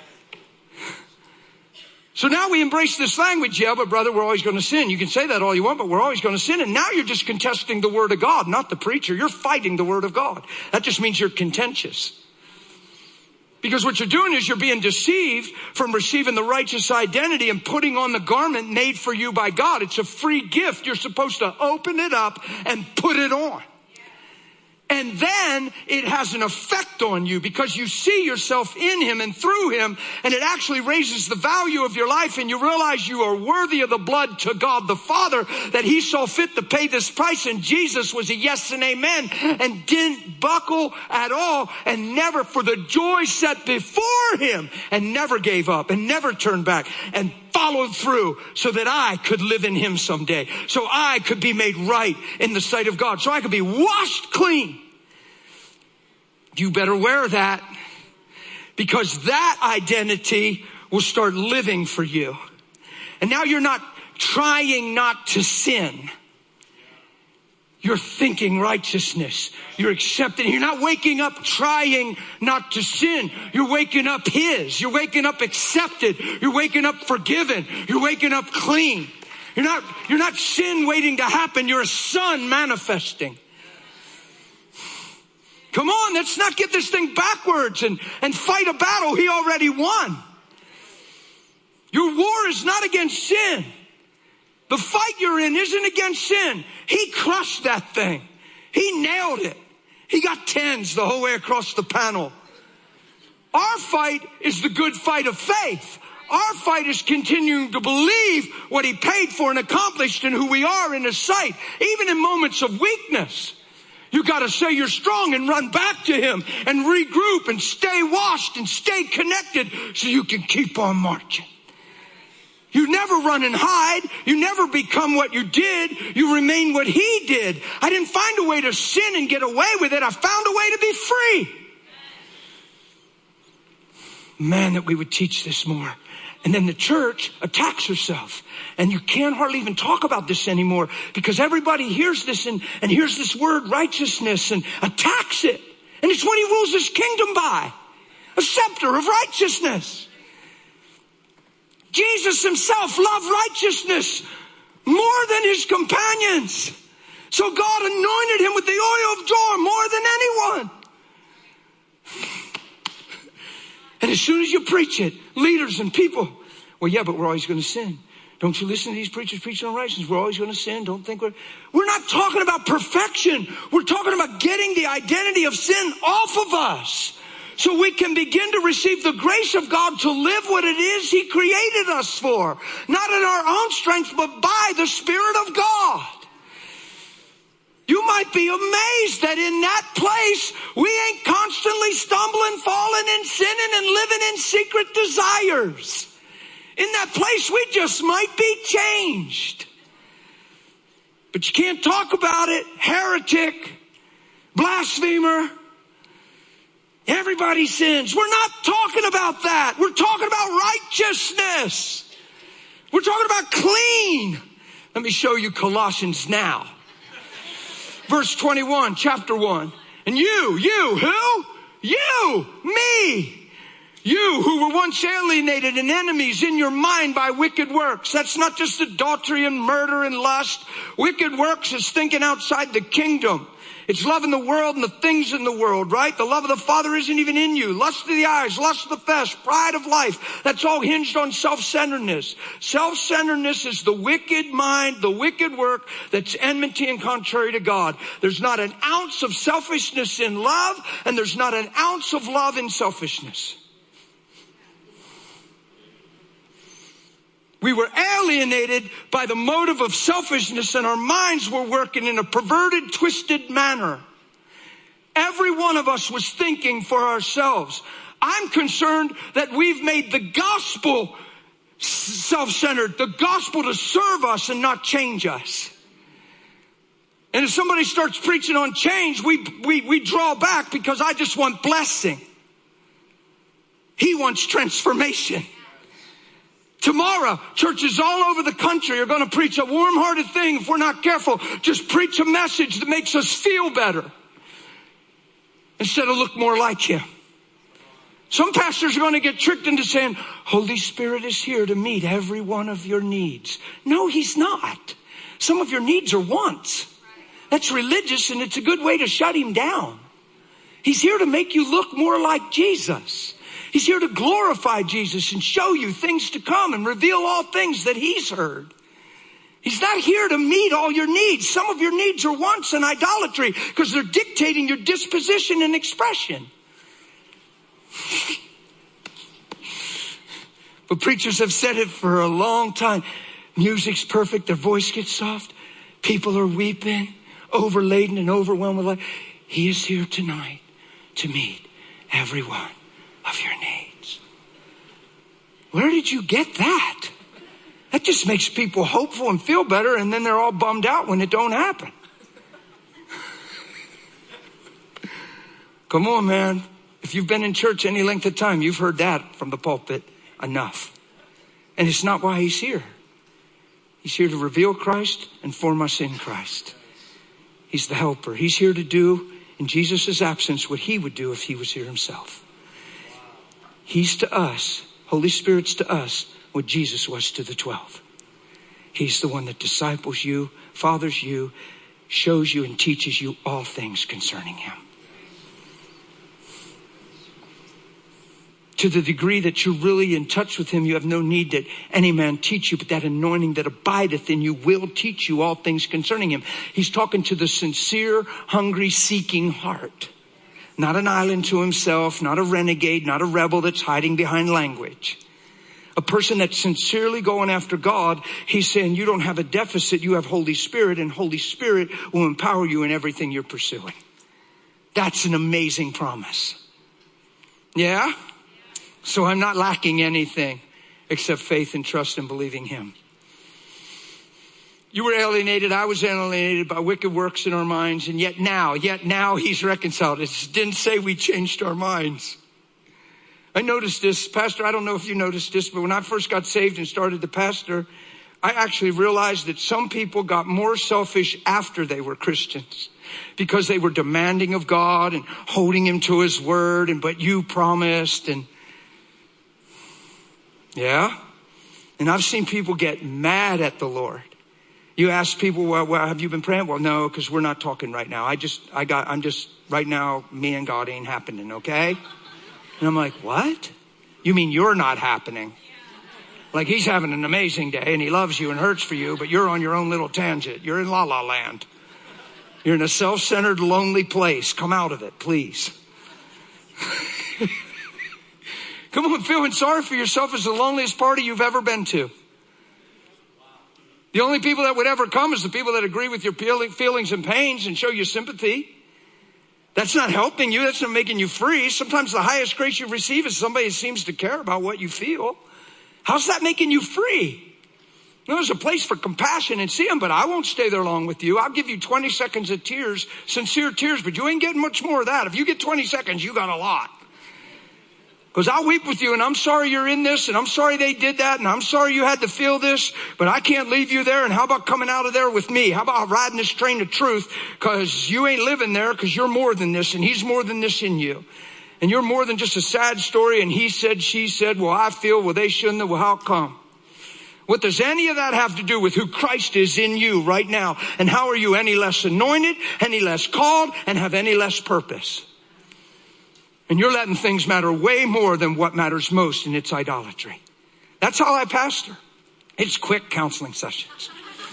So now we embrace this language. Yeah, but brother, we're always going to sin. You can say that all you want, but we're always going to sin. And now you're just contesting the word of God, not the preacher. You're fighting the word of God. That just means you're contentious. Because what you're doing is you're being deceived from receiving the righteous identity and putting on the garment made for you by God. It's a free gift. You're supposed to open it up and put it on. And then it has an effect on you because you see yourself in him and through him, and it actually raises the value of your life, and you realize you are worthy of the blood to God the Father, that he saw fit to pay this price. And Jesus was a yes and amen and didn't buckle at all, and never, for the joy set before him, and never gave up and never turned back and followed through so that I could live in him someday, so I could be made right in the sight of God, so I could be washed clean. You better wear that, because that identity will start living for you. And now you're not trying not to sin. You're thinking righteousness. You're accepting. You're not waking up trying not to sin. You're waking up his. You're waking up accepted. You're waking up forgiven. You're waking up clean. You're not, you're not sin waiting to happen. You're a son manifesting. Come on, let's not get this thing backwards and, and fight a battle he already won. Your war is not against sin. The fight you're in isn't against sin. He crushed that thing. He nailed it. He got tens the whole way across the panel. Our fight is the good fight of faith. Our fight is continuing to believe what he paid for and accomplished and who we are in his sight, even in moments of weakness. You got to say you're strong and run back to him and regroup and stay washed and stay connected so you can keep on marching. You never run and hide. You never become what you did. You remain what he did. I didn't find a way to sin and get away with it. I found a way to be free. Man, that we would teach this more. And then the church attacks herself. And you can't hardly even talk about this anymore because everybody hears this and, and hears this word righteousness and attacks it. And it's what he rules his kingdom by. A scepter of righteousness. Jesus himself loved righteousness more than his companions. So God anointed him with the oil of joy more than anyone. And as soon as you preach it, leaders and people, well, yeah, but we're always going to sin. Don't you listen to these preachers preaching on righteousness? We're always going to sin. Don't think we're... We're not talking about perfection. We're talking about getting the identity of sin off of us so we can begin to receive the grace of God to live what it is he created us for. Not in our own strength, but by the Spirit of God. You might be amazed that in that place, we ain't constantly stumbling, falling, and sinning, and living in secret desires. In that place, we just might be changed. But you can't talk about it. Heretic, blasphemer. Everybody sins. We're not talking about that. We're talking about righteousness. We're talking about clean. Let me show you Colossians now. Verse twenty-one, chapter one. And you, you, who? You, me. You who were once alienated and enemies in your mind by wicked works. That's not just adultery and murder and lust. Wicked works is thinking outside the kingdom. It's loving the world and the things in the world, right? The love of the Father isn't even in you. Lust of the eyes, lust of the flesh, pride of life. That's all hinged on self-centeredness. Self-centeredness is the wicked mind, the wicked work that's enmity and contrary to God. There's not an ounce of selfishness in love, and there's not an ounce of love in selfishness. We were alienated by the motive of selfishness, and our minds were working in a perverted, twisted manner. Every one of us was thinking for ourselves. I'm concerned that we've made the gospel self-centered, the gospel to serve us and not change us. And if somebody starts preaching on change, we, we, we draw back because I just want blessing. He wants transformation. Tomorrow, churches all over the country are going to preach a warm-hearted thing if we're not careful. Just preach a message that makes us feel better instead of look more like him. Some pastors are going to get tricked into saying, Holy Spirit is here to meet every one of your needs. No, he's not. Some of your needs are wants. That's religious, and it's a good way to shut him down. He's here to make you look more like Jesus. He's here to glorify Jesus and show you things to come and reveal all things that he's heard. He's not here to meet all your needs. Some of your needs are wants and idolatry because they're dictating your disposition and expression. But preachers have said it for a long time. Music's perfect. Their voice gets soft. People are weeping, overladen and overwhelmed with life. He is here tonight to meet every one of your needs. Where did you get that? That just makes people hopeful and feel better, and then they're all bummed out when it don't happen. Come on, man. If you've been in church any length of time, you've heard that from the pulpit enough. And it's not why he's here. He's here to reveal Christ and form us in Christ. He's the helper. He's here to do in Jesus' absence what he would do if he was here himself. He's to us, Holy Spirit's to us, what Jesus was to the twelve. He's the one that disciples you, fathers you, shows you and teaches you all things concerning him. To the degree that you're really in touch with him, you have no need that any man teach you, but that anointing that abideth in you will teach you all things concerning him. He's talking to the sincere, hungry, seeking heart. Not an island to himself, not a renegade, not a rebel that's hiding behind language. A person that's sincerely going after God. He's saying you don't have a deficit, you have Holy Spirit, and Holy Spirit will empower you in everything you're pursuing. That's an amazing promise. Yeah? So I'm not lacking anything except faith and trust in believing him. You were alienated. I was alienated by wicked works in our minds. And yet now, yet now he's reconciled. It didn't say we changed our minds. I noticed this, Pastor, I don't know if you noticed this, but when I first got saved and started to pastor, I actually realized that some people got more selfish after they were Christians because they were demanding of God and holding him to his word. And, but you promised and, yeah. And I've seen people get mad at the Lord. You ask people, well, well have you been praying? Well, no, because we're not talking right now. I just, I got, I'm just, right now, me and God ain't happening, okay? And I'm like, what? You mean you're not happening? Like he's having an amazing day and he loves you and hurts for you, but you're on your own little tangent. You're in la la land. You're in a self-centered, lonely place. Come out of it, please. Come on, feeling sorry for yourself is the loneliest party you've ever been to. The only people that would ever come is the people that agree with your feelings and pains and show you sympathy. That's not helping you. That's not making you free. Sometimes the highest grace you receive is somebody who seems to care about what you feel. How's that making you free? You know, there's a place for compassion and seeing, but I won't stay there long with you. I'll give you twenty seconds of tears, sincere tears, but you ain't getting much more of that. If you get twenty seconds, you got a lot. Because I'll weep with you and I'm sorry you're in this and I'm sorry they did that and I'm sorry you had to feel this, but I can't leave you there. And how about coming out of there with me? How about riding this train of truth? Because you ain't living there because you're more than this and he's more than this in you. And you're more than just a sad story and he said, she said, well, I feel, well, they shouldn't have, well, how come? What does any of that have to do with who Christ is in you right now? And how are you any less anointed, any less called, and have any less purpose? And you're letting things matter way more than what matters most, and it's idolatry. That's how I pastor. It's quick counseling sessions.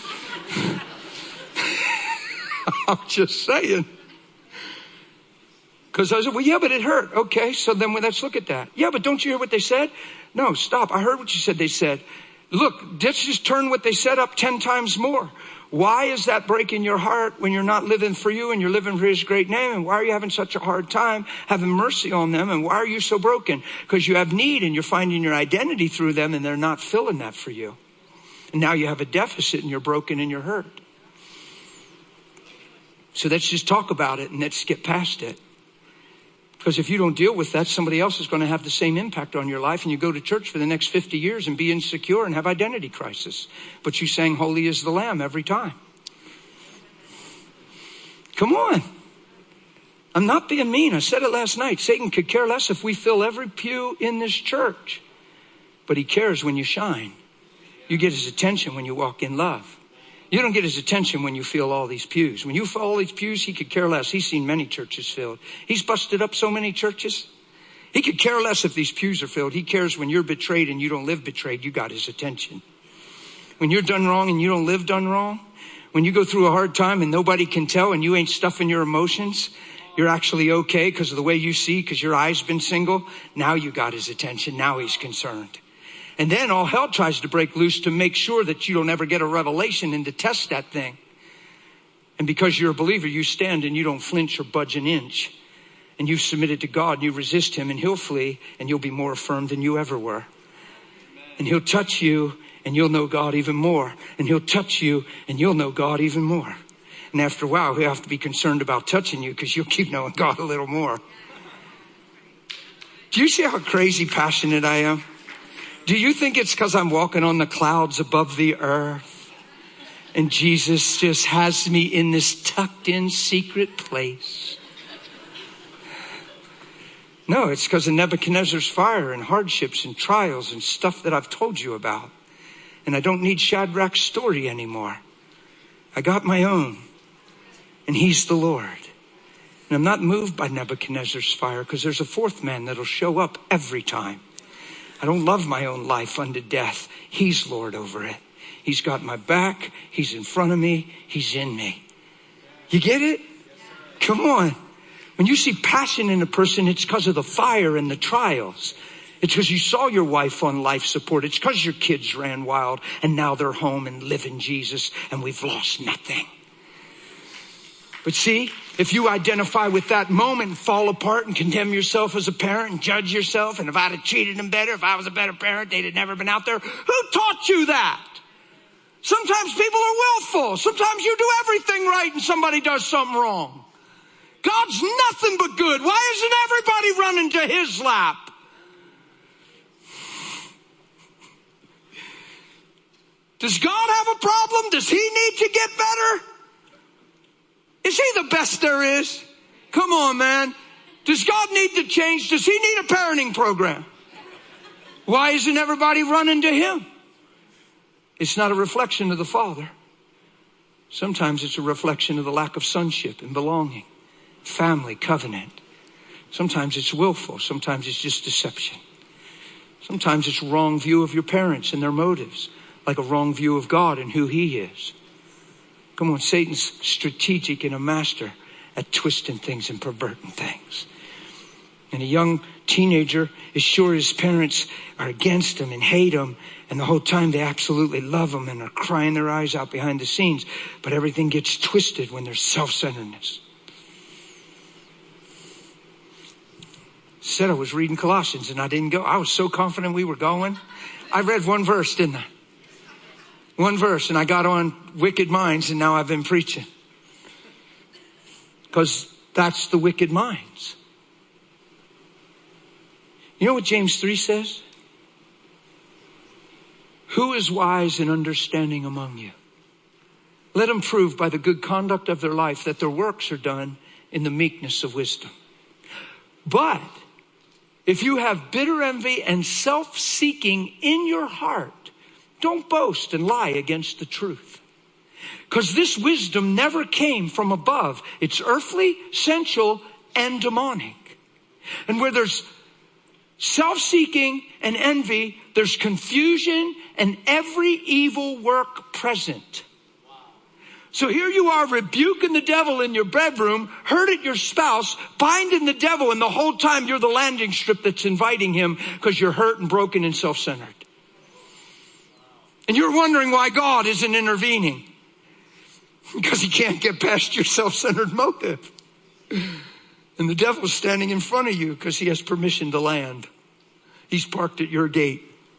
I'm just saying. Because I said, well, yeah, but it hurt. Okay, so then let's look at that. Yeah, but don't you hear what they said? No, stop. I heard what you said they said. Look, let's just turn what they said up ten times more. Why is that breaking your heart when you're not living for you and you're living for his great name? And why are you having such a hard time having mercy on them? And why are you so broken? Because you have need and you're finding your identity through them and they're not filling that for you. And now you have a deficit and you're broken and you're hurt. So let's just talk about it and let's get past it. Because if you don't deal with that, somebody else is going to have the same impact on your life. And you go to church for the next fifty years and be insecure and have identity crisis. But you sang holy is the Lamb every time. Come on. I'm not being mean. I said it last night. Satan could care less if we fill every pew in this church. But he cares when you shine. You get his attention when you walk in love. You don't get his attention when you fill all these pews. When you fill all these pews, he could care less. He's seen many churches filled. He's busted up so many churches. He could care less if these pews are filled. He cares when you're betrayed and you don't live betrayed. You got his attention. When you're done wrong and you don't live done wrong, when you go through a hard time and nobody can tell and you ain't stuffing your emotions, you're actually okay because of the way you see, because your eye's been single. Now you got his attention. Now he's concerned. And then all hell tries to break loose to make sure that you don't ever get a revelation and to test that thing. And because you're a believer, you stand and you don't flinch or budge an inch. And you've submitted to God and you resist him and he'll flee and you'll be more affirmed than you ever were. And he'll touch you and you'll know God even more. And he'll touch you and you'll know God even more. And after a while, he'll have to be concerned about touching you because you'll keep knowing God a little more. Do you see how crazy passionate I am? Do you think it's because I'm walking on the clouds above the earth and Jesus just has me in this tucked in secret place? No, it's because of Nebuchadnezzar's fire and hardships and trials and stuff that I've told you about. And I don't need Shadrach's story anymore. I got my own. And he's the Lord. And I'm not moved by Nebuchadnezzar's fire because there's a fourth man that'll show up every time. I don't love my own life unto death. He's Lord over it. He's got my back. He's in front of me. He's in me. You get it? Come on. When you see passion in a person, it's because of the fire and the trials. It's because you saw your wife on life support. It's because your kids ran wild and now they're home and live in Jesus and we've lost nothing. But see, if you identify with that moment and fall apart and condemn yourself as a parent and judge yourself, and if I'd have treated them better, if I was a better parent, they'd have never been out there. Who taught you that? Sometimes people are willful. Sometimes you do everything right and somebody does something wrong. God's nothing but good. Why isn't everybody running to his lap? Does God have a problem? Does he need to get better? Is he the best there is? Come on, man. Does God need to change? Does he need a parenting program? Why isn't everybody running to him? It's not a reflection of the Father. Sometimes it's a reflection of the lack of sonship and belonging, family, covenant. Sometimes it's willful. Sometimes it's just deception. Sometimes it's a wrong view of your parents and their motives, like a wrong view of God and who he is. Come on, Satan's strategic and a master at twisting things and perverting things. And a young teenager is sure his parents are against him and hate him. And the whole time they absolutely love him and are crying their eyes out behind the scenes. But everything gets twisted when there's self-centeredness. Said I was reading Colossians and I didn't go. I was so confident we were going. I read one verse, didn't I? One verse, and I got on wicked minds, and now I've been preaching. Because that's the wicked minds. You know what James three says? Who is wise and understanding among you? Let them prove by the good conduct of their life that their works are done in the meekness of wisdom. But if you have bitter envy and self-seeking in your heart, don't boast and lie against the truth. Because this wisdom never came from above. It's earthly, sensual, and demonic. And where there's self-seeking and envy, there's confusion and every evil work present. So here you are rebuking the devil in your bedroom, hurt at your spouse, binding the devil, and the whole time you're the landing strip that's inviting him because you're hurt and broken and self-centered. And you're wondering why God isn't intervening. Because he can't get past your self-centered motive. And the devil's standing in front of you because he has permission to land. He's parked at your gate.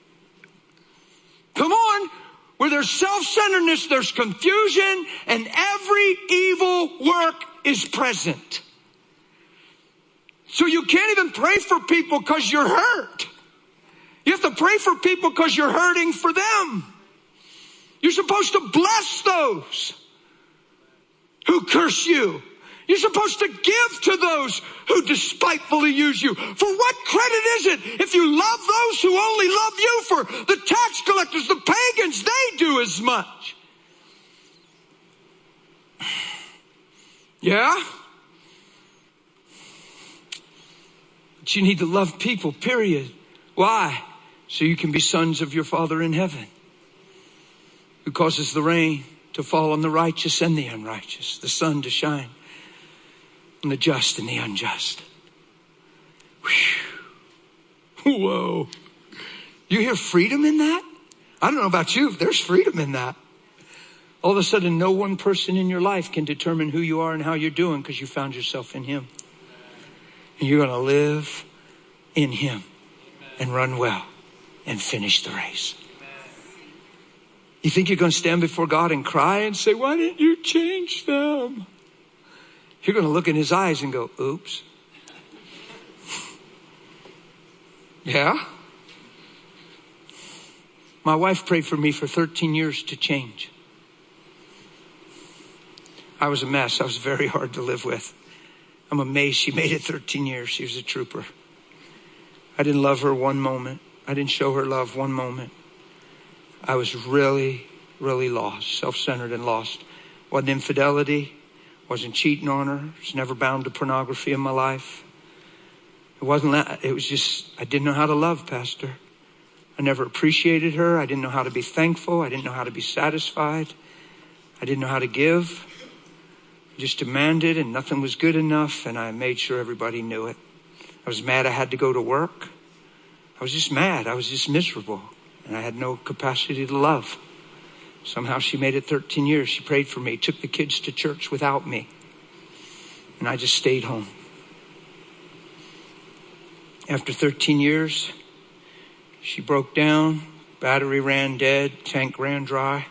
Come on. Where there's self-centeredness, there's confusion, and every evil work is present. So you can't even pray for people because you're hurt. You have to pray for people because you're hurting for them. You're supposed to bless those who curse you. You're supposed to give to those who despitefully use you. For what credit is it if you love those who only love you? For the tax collectors, the pagans, they do as much. Yeah? But you need to love people, period. Why? So you can be sons of your Father in heaven. who causes the rain to fall on the righteous and the unrighteous, the sun to shine on the just and the unjust. Whew. Whoa. You hear freedom in that? I don't know about you, but there's freedom in that. All of a sudden, no one person in your life can determine who you are and how you're doing because you found yourself in him. And you're going to live in him and run well and finish the race. You think you're going to stand before God and cry and say, why didn't you change them? You're going to look in his eyes and go, oops. Yeah? My wife prayed for me for thirteen years to change. I was a mess. I was very hard to live with. I'm amazed she made it thirteen years. She was a trooper. I didn't love her one moment. I didn't show her love one moment. I was really, really lost, self-centered and lost. Wasn't infidelity. Wasn't cheating on her. Was never bound to pornography in my life. It wasn't that. It was just, I didn't know how to love, Pastor. I never appreciated her. I didn't know how to be thankful. I didn't know how to be satisfied. I didn't know how to give. I just demanded, and nothing was good enough, and I made sure everybody knew it. I was mad I had to go to work. I was just mad. I was just miserable, and I had no capacity to love. Somehow she made it thirteen years. She prayed for me, took the kids to church without me, and I just stayed home. After thirteen years, she broke down, battery ran dead, tank ran dry.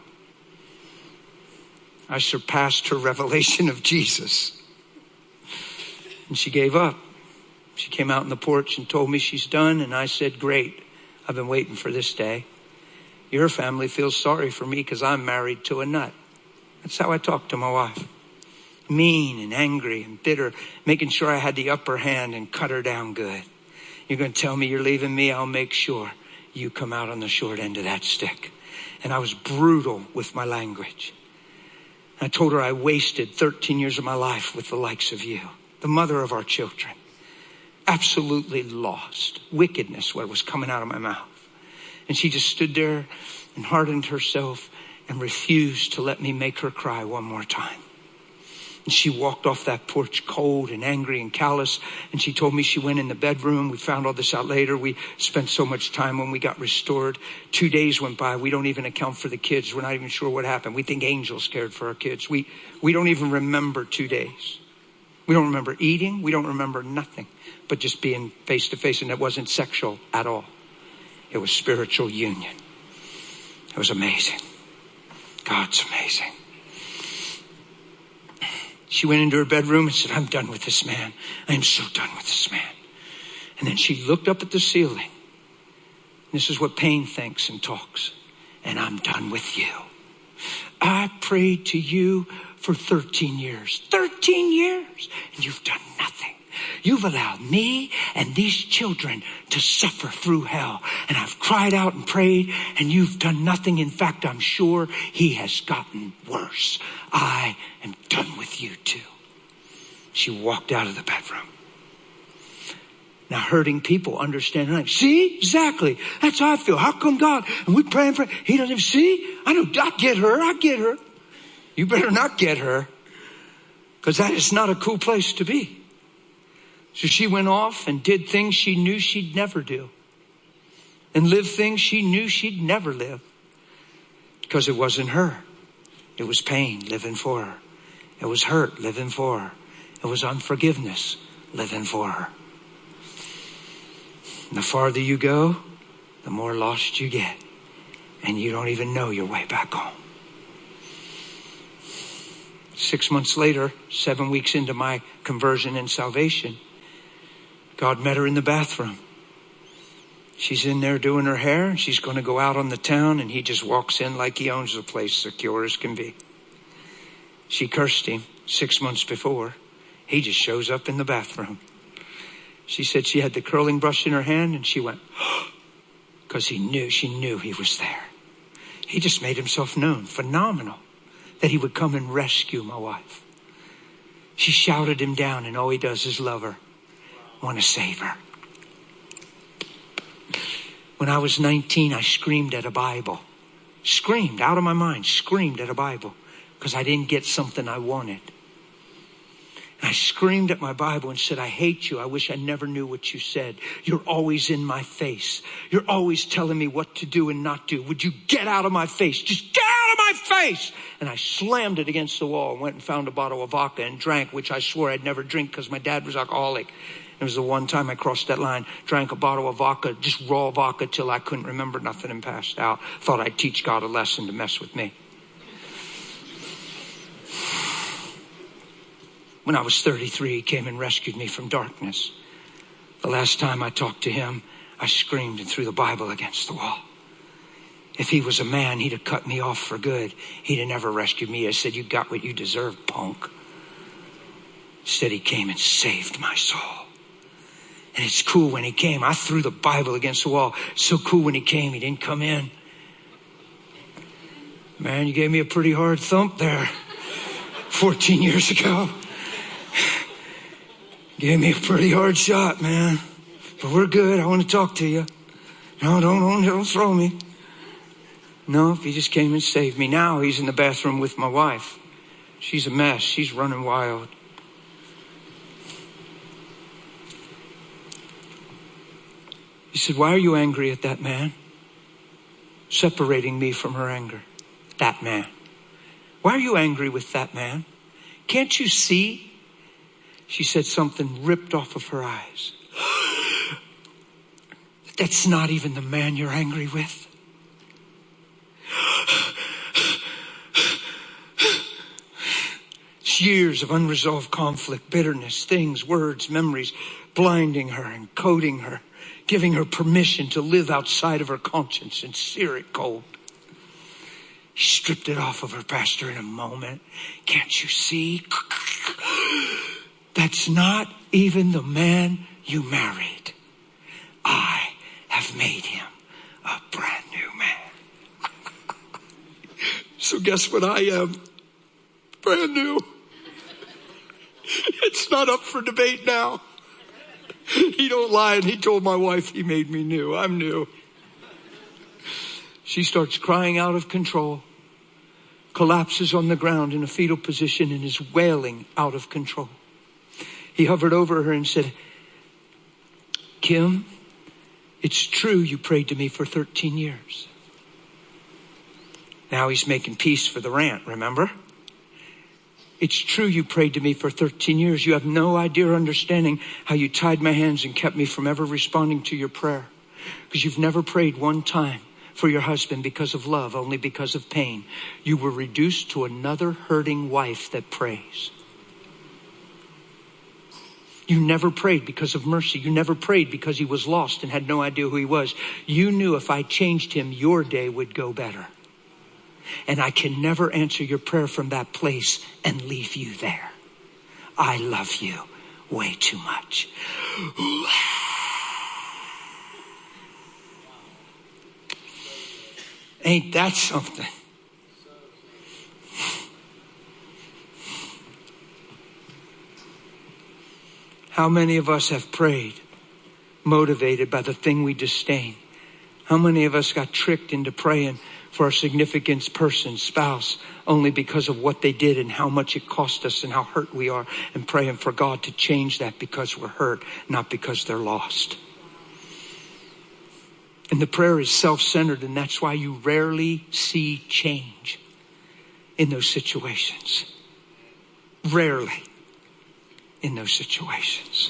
I surpassed her revelation of Jesus. And she gave up. She came out on the porch and told me she's done. And I said, great. I've been waiting for this day. Your family feels sorry for me because I'm married to a nut. That's how I talked to my wife. Mean and angry and bitter, making sure I had the upper hand and cut her down good. You're going to tell me you're leaving me? I'll make sure you come out on the short end of that stick. And I was brutal with my language. I told her I wasted thirteen years of my life with the likes of you, the mother of our children. Absolutely lost. Wickedness, what was coming out of my mouth. And she just stood there and hardened herself and refused to let me make her cry one more time. And she walked off that porch cold and angry and callous. And she told me she went in the bedroom. We found all this out later. We spent so much time when we got restored. Two days went by. We don't even account for the kids. We're not even sure what happened. We think angels cared for our kids. We, we don't even remember two days. We don't remember eating. We don't remember nothing but just being face to face. And it wasn't sexual at all. It was spiritual union. It was amazing. God's amazing. She went into her bedroom and said, I'm done with this man. I am so done with this man. And then she looked up at the ceiling. This is what pain thinks and talks. And I'm done with you. I prayed to you for thirteen years. thirteen years. And you've done nothing. You've allowed me and these children to suffer through hell. And I've cried out and prayed, and you've done nothing. In fact, I'm sure he has gotten worse. I am done with you too. She walked out of the bedroom. Now hurting people understand. Like, see, exactly. That's how I feel. How come God? And we pray and pray. He doesn't even see. I know. I get her. I get her. You better not get her, because that is not a cool place to be. So she went off and did things she knew she'd never do, and lived things she knew she'd never live, because it wasn't her. It was pain living for her. It was hurt living for her. It was unforgiveness living for her. And the farther you go, the more lost you get, and you don't even know your way back home. Six months later, seven weeks into my conversion and salvation, God met her in the bathroom. She's in there doing her hair, and she's going to go out on the town, and he just walks in like he owns the place, secure as can be. She cursed him six months before. He just shows up in the bathroom. She said she had the curling brush in her hand, and she went, because he knew, she knew he was there. He just made himself known. Phenomenal that he would come and rescue my wife. She shouted him down, and all he does is love her. Want to save her. When I was nineteen, I screamed at a Bible Screamed out of my mind, screamed at a Bible because I didn't get something I wanted. And I screamed at my Bible and said, I hate you. I wish I never knew what you said. You're always in my face. You're always telling me what to do and not do. Would you get out of my face? Just get out of my face. And I slammed it against the wall and went and found a bottle of vodka and drank, which I swore I'd never drink because my dad was alcoholic. It was the one time I crossed that line, drank a bottle of vodka, just raw vodka till I couldn't remember nothing and passed out. Thought I'd teach God a lesson to mess with me. When I was thirty-three, he came and rescued me from darkness. The last time I talked to him, I screamed and threw the Bible against the wall. If he was a man, he'd have cut me off for good. He'd have never rescued me. I said, you got what you deserved, punk. Instead, he came and saved my soul. And it's cool when he came. I threw the Bible against the wall. It's so cool when he came. He didn't come in. Man, you gave me a pretty hard thump there fourteen years ago. Gave me a pretty hard shot, man. But we're good. I want to talk to you. No, don't, don't, don't throw me. No, he just came and saved me. Now he's in the bathroom with my wife. She's a mess. She's running wild. He said, why are you angry at that man? Separating me from her anger. That man. Why are you angry with that man? Can't you see? She said something ripped off of her eyes. That's not even the man you're angry with. It's years of unresolved conflict, bitterness, things, words, memories, blinding her and coding her, giving her permission to live outside of her conscience and sear it cold. He stripped it off of her, Pastor, in a moment. Can't you see? That's not even the man you married. I have made him a brand new man. So guess what I am? Brand new. It's not up for debate now. He don't lie, and he told my wife he made me new. I'm new. She starts crying out of control, collapses on the ground in a fetal position and is wailing out of control. He hovered over her and said, Kim, it's true you prayed to me for thirteen years. Now he's making peace for the rant, remember? It's true you prayed to me for thirteen years. You have no idea or understanding how you tied my hands and kept me from ever responding to your prayer. Because you've never prayed one time for your husband because of love, only because of pain. You were reduced to another hurting wife that prays. You never prayed because of mercy. You never prayed because he was lost and had no idea who he was. You knew if I changed him, your day would go better. And I can never answer your prayer from that place and leave you there. I love you way too much. Ain't that something? How many of us have prayed, motivated by the thing we disdain? How many of us got tricked into praying for our significant person, spouse, only because of what they did and how much it cost us and how hurt we are, and praying for God to change that because we're hurt, not because they're lost? And the prayer is self-centered, and that's why you rarely see change in those situations. Rarely. In those situations.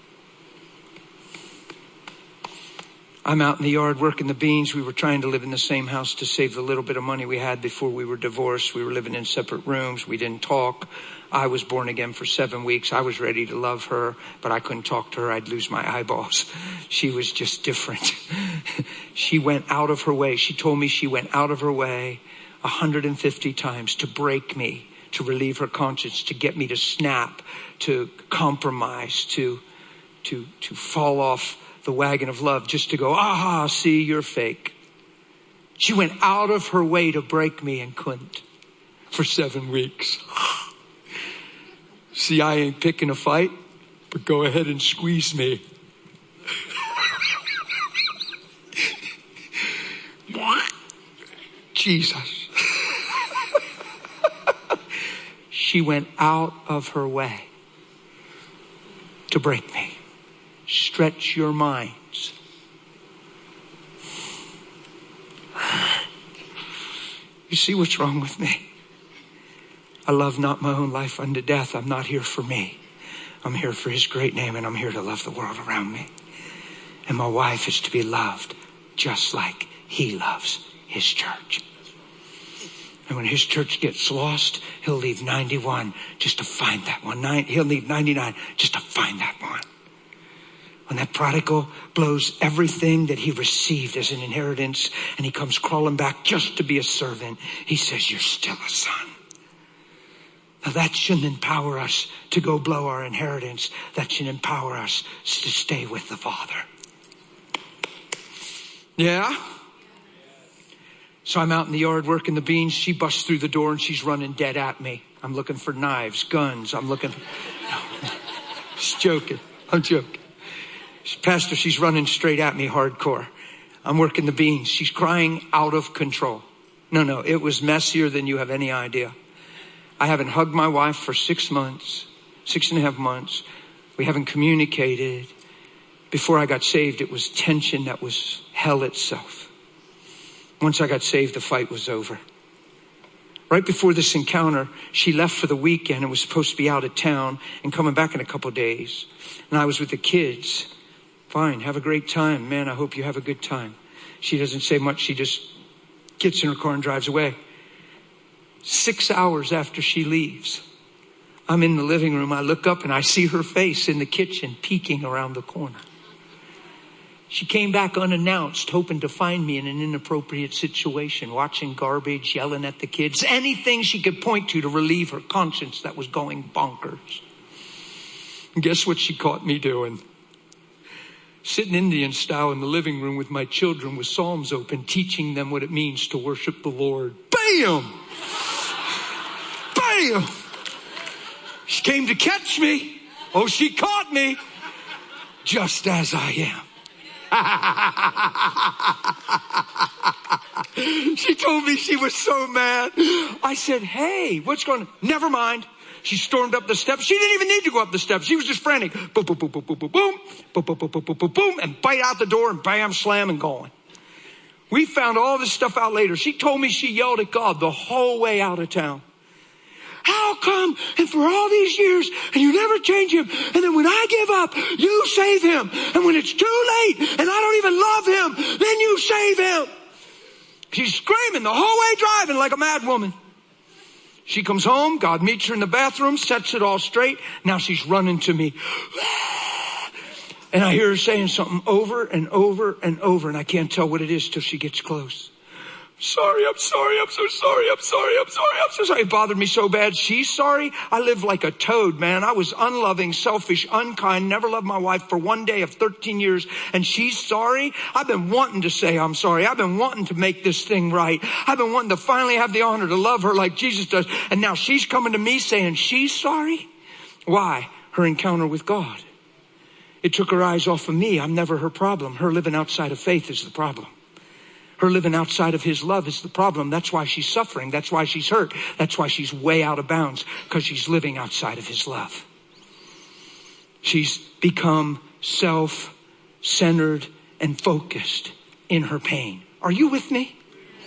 I'm out in the yard working the beans. We were trying to live in the same house to save the little bit of money we had before we were divorced. We were living in separate rooms. We didn't talk. I was born again for seven weeks. I was ready to love her, but I couldn't talk to her. I'd lose my eyeballs. She was just different. She went out of her way. She told me she went out of her way one hundred fifty times to break me, to relieve her conscience, to get me to snap, to compromise, to, to, to fall off the wagon of love, just to go, aha, see, you're fake. She went out of her way to break me and couldn't for seven weeks. See, I ain't picking a fight, but go ahead and squeeze me. Jesus. She went out of her way to break me. Stretch your minds. You see what's wrong with me? I love not my own life unto death. I'm not here for me. I'm here for his great name, and I'm here to love the world around me. And my wife is to be loved just like he loves his church. And when his church gets lost, he'll leave ninety-one just to find that one. Nine, he'll leave ninety-nine just to find that one. When that prodigal blows everything that he received as an inheritance and he comes crawling back just to be a servant, he says, you're still a son. Now that shouldn't empower us to go blow our inheritance. That should empower us to stay with the Father. Yeah? So I'm out in the yard working the beans. She busts through the door and she's running dead at me. I'm looking for knives, guns. I'm looking. No, just joking. I'm joking. Pastor, she's running straight at me hardcore. I'm working the beans. She's crying out of control. No, no, it was messier than you have any idea. I haven't hugged my wife for six months, six and a half months. We haven't communicated. Before I got saved, it was tension that was hell itself. Once I got saved, the fight was over. Right before this encounter, she left for the weekend and was supposed to be out of town and coming back in a couple of days. And I was with the kids. Fine, have a great time. Man, I hope you have a good time. She doesn't say much. She just gets in her car and drives away. Six hours after she leaves, I'm in the living room. I look up and I see her face in the kitchen peeking around the corner. She came back unannounced, hoping to find me in an inappropriate situation, watching garbage, yelling at the kids, anything she could point to to relieve her conscience that was going bonkers. And guess what she caught me doing? Sitting Indian style in the living room with my children with Psalms open, teaching them what it means to worship the Lord. Bam! Bam! She came to catch me. Oh, she caught me just as I am. She told me she was so mad. I said, hey, what's going on? Never mind. She stormed up the steps. She didn't even need to go up the steps. She was just frantic. Boom, boom, boom, boom, boom, boom, boom, boom, boom, boom, boom, boom, boom, boom, and bite out the door and bam, slam and going. We found all this stuff out later. She told me she yelled at God the whole way out of town. How come? And for all these years, and you never change him. And then when I give up, you save him. And when it's too late, and I don't even love him, then you save him. She's screaming the whole way driving like a mad woman. She comes home. God meets her in the bathroom, sets it all straight. Now she's running to me. And I hear her saying something over and over and over. And I can't tell what it is till she gets close. Sorry, I'm sorry, I'm so sorry, I'm sorry, I'm sorry, I'm so sorry. It bothered me so bad. She's sorry. I lived like a toad, man. I was unloving, selfish, unkind, never loved my wife for one day of thirteen years. And she's sorry. I've been wanting to say I'm sorry. I've been wanting to make this thing right. I've been wanting to finally have the honor to love her like Jesus does. And now she's coming to me saying she's sorry. Why? Her encounter with God. It took her eyes off of me. I'm never her problem. Her living outside of faith is the problem. Her living outside of his love is the problem. That's why she's suffering. That's why she's hurt. That's why she's way out of bounds, because she's living outside of his love. She's become self-centered and focused in her pain. Are you with me?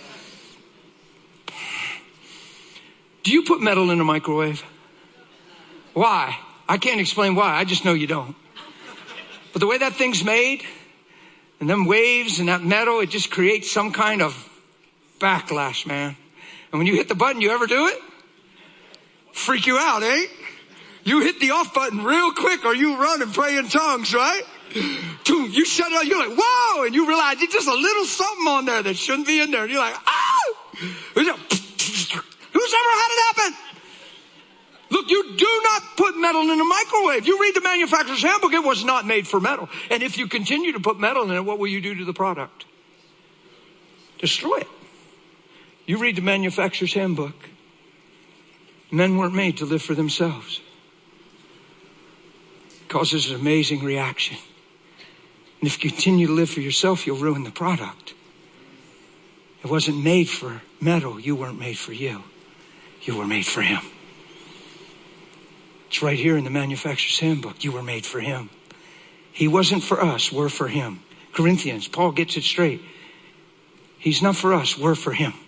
Do you put metal in a microwave? Why? I can't explain why. I just know you don't. But the way that thing's made, and them waves and that metal, it just creates some kind of backlash, man. And when you hit the button, you ever do it? Freak you out, eh? You hit the off button real quick or you run and pray in tongues, right? You shut it up, you're like, whoa! And you realize it's just a little something on there that shouldn't be in there. And you're like, oh! Who's ever had it happen? Look, you do not put metal in a microwave. You read the manufacturer's handbook, it was not made for metal. And if you continue to put metal in it, what will you do to the product? Destroy it. You read the manufacturer's handbook. Men weren't made to live for themselves. It causes an amazing reaction. And if you continue to live for yourself, you'll ruin the product. It wasn't made for metal, you weren't made for you. You were made for him. It's right here in the manufacturer's handbook. You were made for him. He wasn't for us, we're for him. Corinthians, Paul gets it straight. He's not for us, we're for him.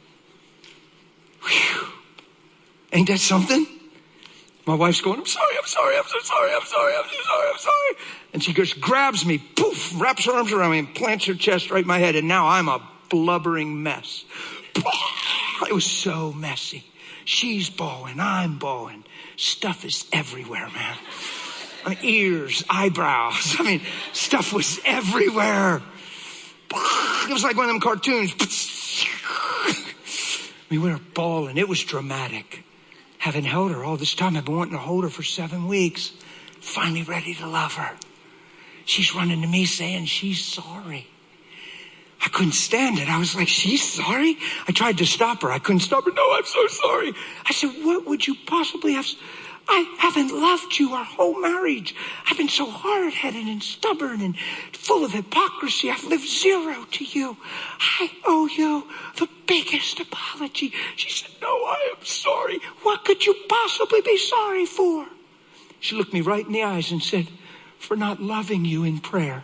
Whew. Ain't that something? My wife's going, I'm sorry, I'm sorry, I'm so sorry, I'm sorry, I'm so sorry, I'm sorry. And she just grabs me, poof, wraps her arms around me and plants her chest right in my head. And now I'm a blubbering mess. It was so messy. She's bawling, I'm bawling. Stuff is everywhere, man. I mean, ears, eyebrows. I mean, stuff was everywhere. It was like one of them cartoons. I mean, we were bawling. It was dramatic. Having held her all this time, I've been wanting to hold her for seven weeks. Finally ready to love her. She's running to me saying she's sorry. I couldn't stand it. I was like, she's sorry? I tried to stop her. I couldn't stop her. No, I'm so sorry. I said, what would you possibly have? I haven't loved you our whole marriage. I've been so hard-headed and stubborn and full of hypocrisy. I've lived zero to you. I owe you the biggest apology. She said, no, I am sorry. What could you possibly be sorry for? She looked me right in the eyes and said, for not loving you in prayer.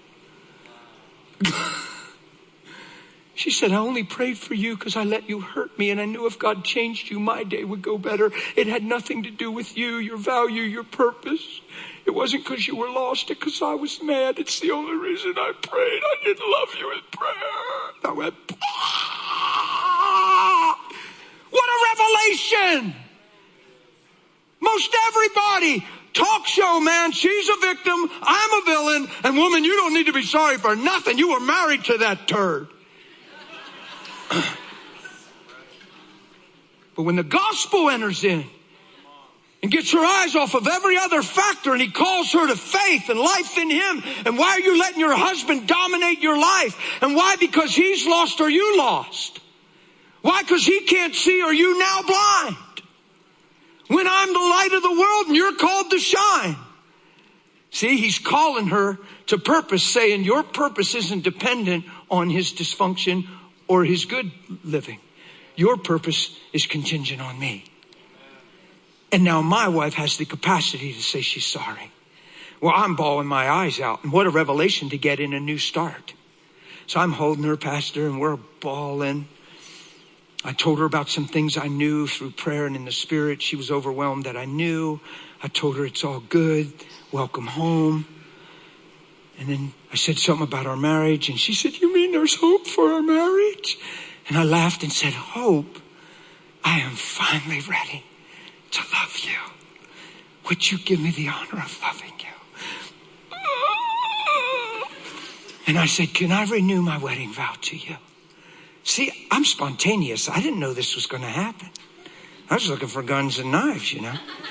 She said, I only prayed for you because I let you hurt me, and I knew if God changed you, my day would go better. It had nothing to do with you, your value, your purpose. It wasn't because you were lost, it's because I was mad. It's the only reason I prayed. I didn't love you in prayer. I went, ah! What a revelation! Most everybody, talk show man, she's a victim, I'm a villain, and woman, you don't need to be sorry for nothing. You were married to that turd. But when the gospel enters in and gets her eyes off of every other factor, and he calls her to faith and life in him, and why are you letting your husband dominate your life? And why? Because he's lost or you lost. Why? Because he can't see or you now blind. When I'm the light of the world and you're called to shine. See, he's calling her to purpose, saying your purpose isn't dependent on his dysfunction or his good living. Your purpose is contingent on me. And now my wife has the capacity to say she's sorry. Well, I'm bawling my eyes out. And what a revelation to get in a new start. So I'm holding her, Pastor, and we're bawling. I told her about some things I knew through prayer and in the Spirit. She was overwhelmed that I knew. I told her it's all good. Welcome home. And then I said something about our marriage, and she said, you mean there's hope for our marriage? And I laughed and said, hope? I am finally ready to love you. Would you give me the honor of loving you? And I said, can I renew my wedding vow to you? See, I'm spontaneous. I didn't know this was going to happen. I was looking for guns and knives, you know.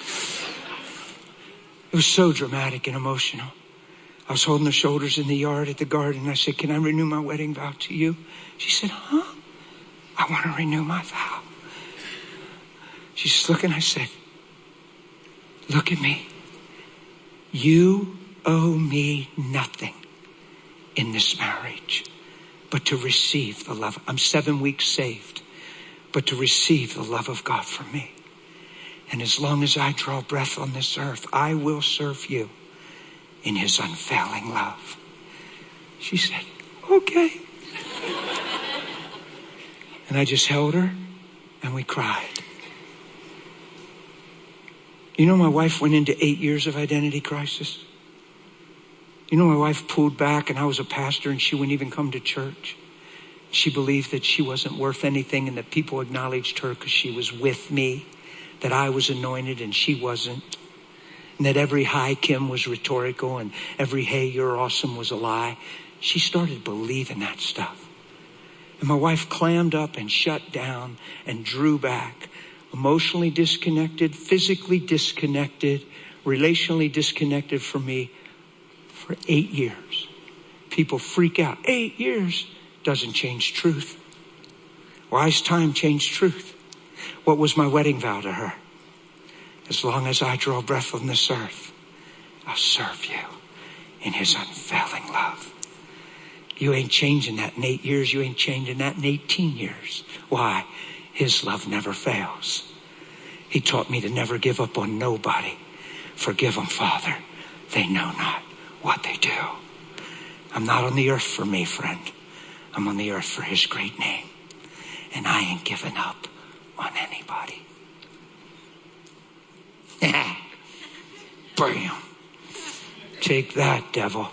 It was so dramatic and emotional. I was holding her shoulders in the yard at the garden. I said, can I renew my wedding vow to you? She said, huh? I want to renew my vow. She's looking. I said, look at me. You owe me nothing in this marriage but to receive the love. I'm seven weeks saved, but to receive the love of God from me. And as long as I draw breath on this earth, I will serve you in his unfailing love. She said, okay. And I just held her and we cried. You know, my wife went into eight years of identity crisis. You know, my wife pulled back, and I was a pastor, and she wouldn't even come to church. She believed that she wasn't worth anything, and that people acknowledged her because she was with me, that I was anointed and she wasn't. And that every hi, Kim was rhetorical, and every hey, you're awesome was a lie. She started believing that stuff. And my wife clammed up and shut down and drew back, emotionally disconnected, physically disconnected, relationally disconnected from me for eight years. People freak out. Eight years doesn't change truth. Wise time changed truth. What was my wedding vow to her? As long as I draw breath on this earth, I'll serve you in his unfailing love. You ain't changing that in eight years. You ain't changing that in eighteen years. Why? His love never fails. He taught me to never give up on nobody. Forgive them, Father. They know not what they do. I'm not on the earth for me, friend. I'm on the earth for his great name. And I ain't giving up on anybody. Bam. Take that, devil.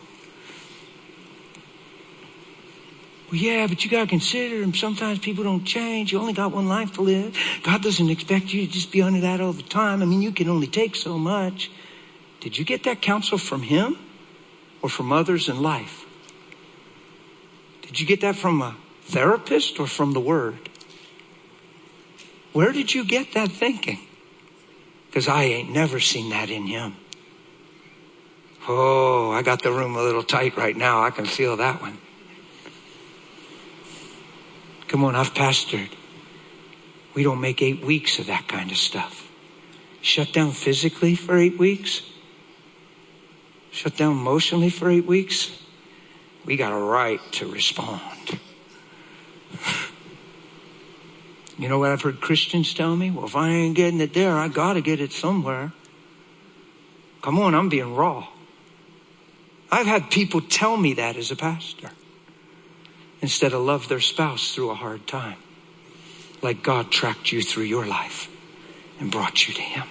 Well, yeah, but you got to consider them. Sometimes people don't change. You only got one life to live. God doesn't expect you to just be under that all the time. I mean, you can only take so much. Did you get that counsel from him or from others in life? Did you get that from a therapist or from the Word? Where did you get that thinking? Because I ain't never seen that in him. Oh, I got the room a little tight right now. I can feel that one. Come on, I've pastored. We don't make eight weeks of that kind of stuff. Shut down physically for eight weeks. Shut down emotionally for eight weeks. We got a right to respond. You know what I've heard Christians tell me? Well, if I ain't getting it there, I got to get it somewhere. Come on, I'm being raw. I've had people tell me that as a pastor. Instead of love their spouse through a hard time. Like God tracked you through your life and brought you to him.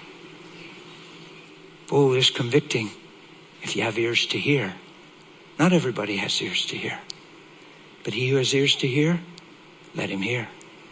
Oh, it's convicting if you have ears to hear. Not everybody has ears to hear. But he who has ears to hear, let him hear.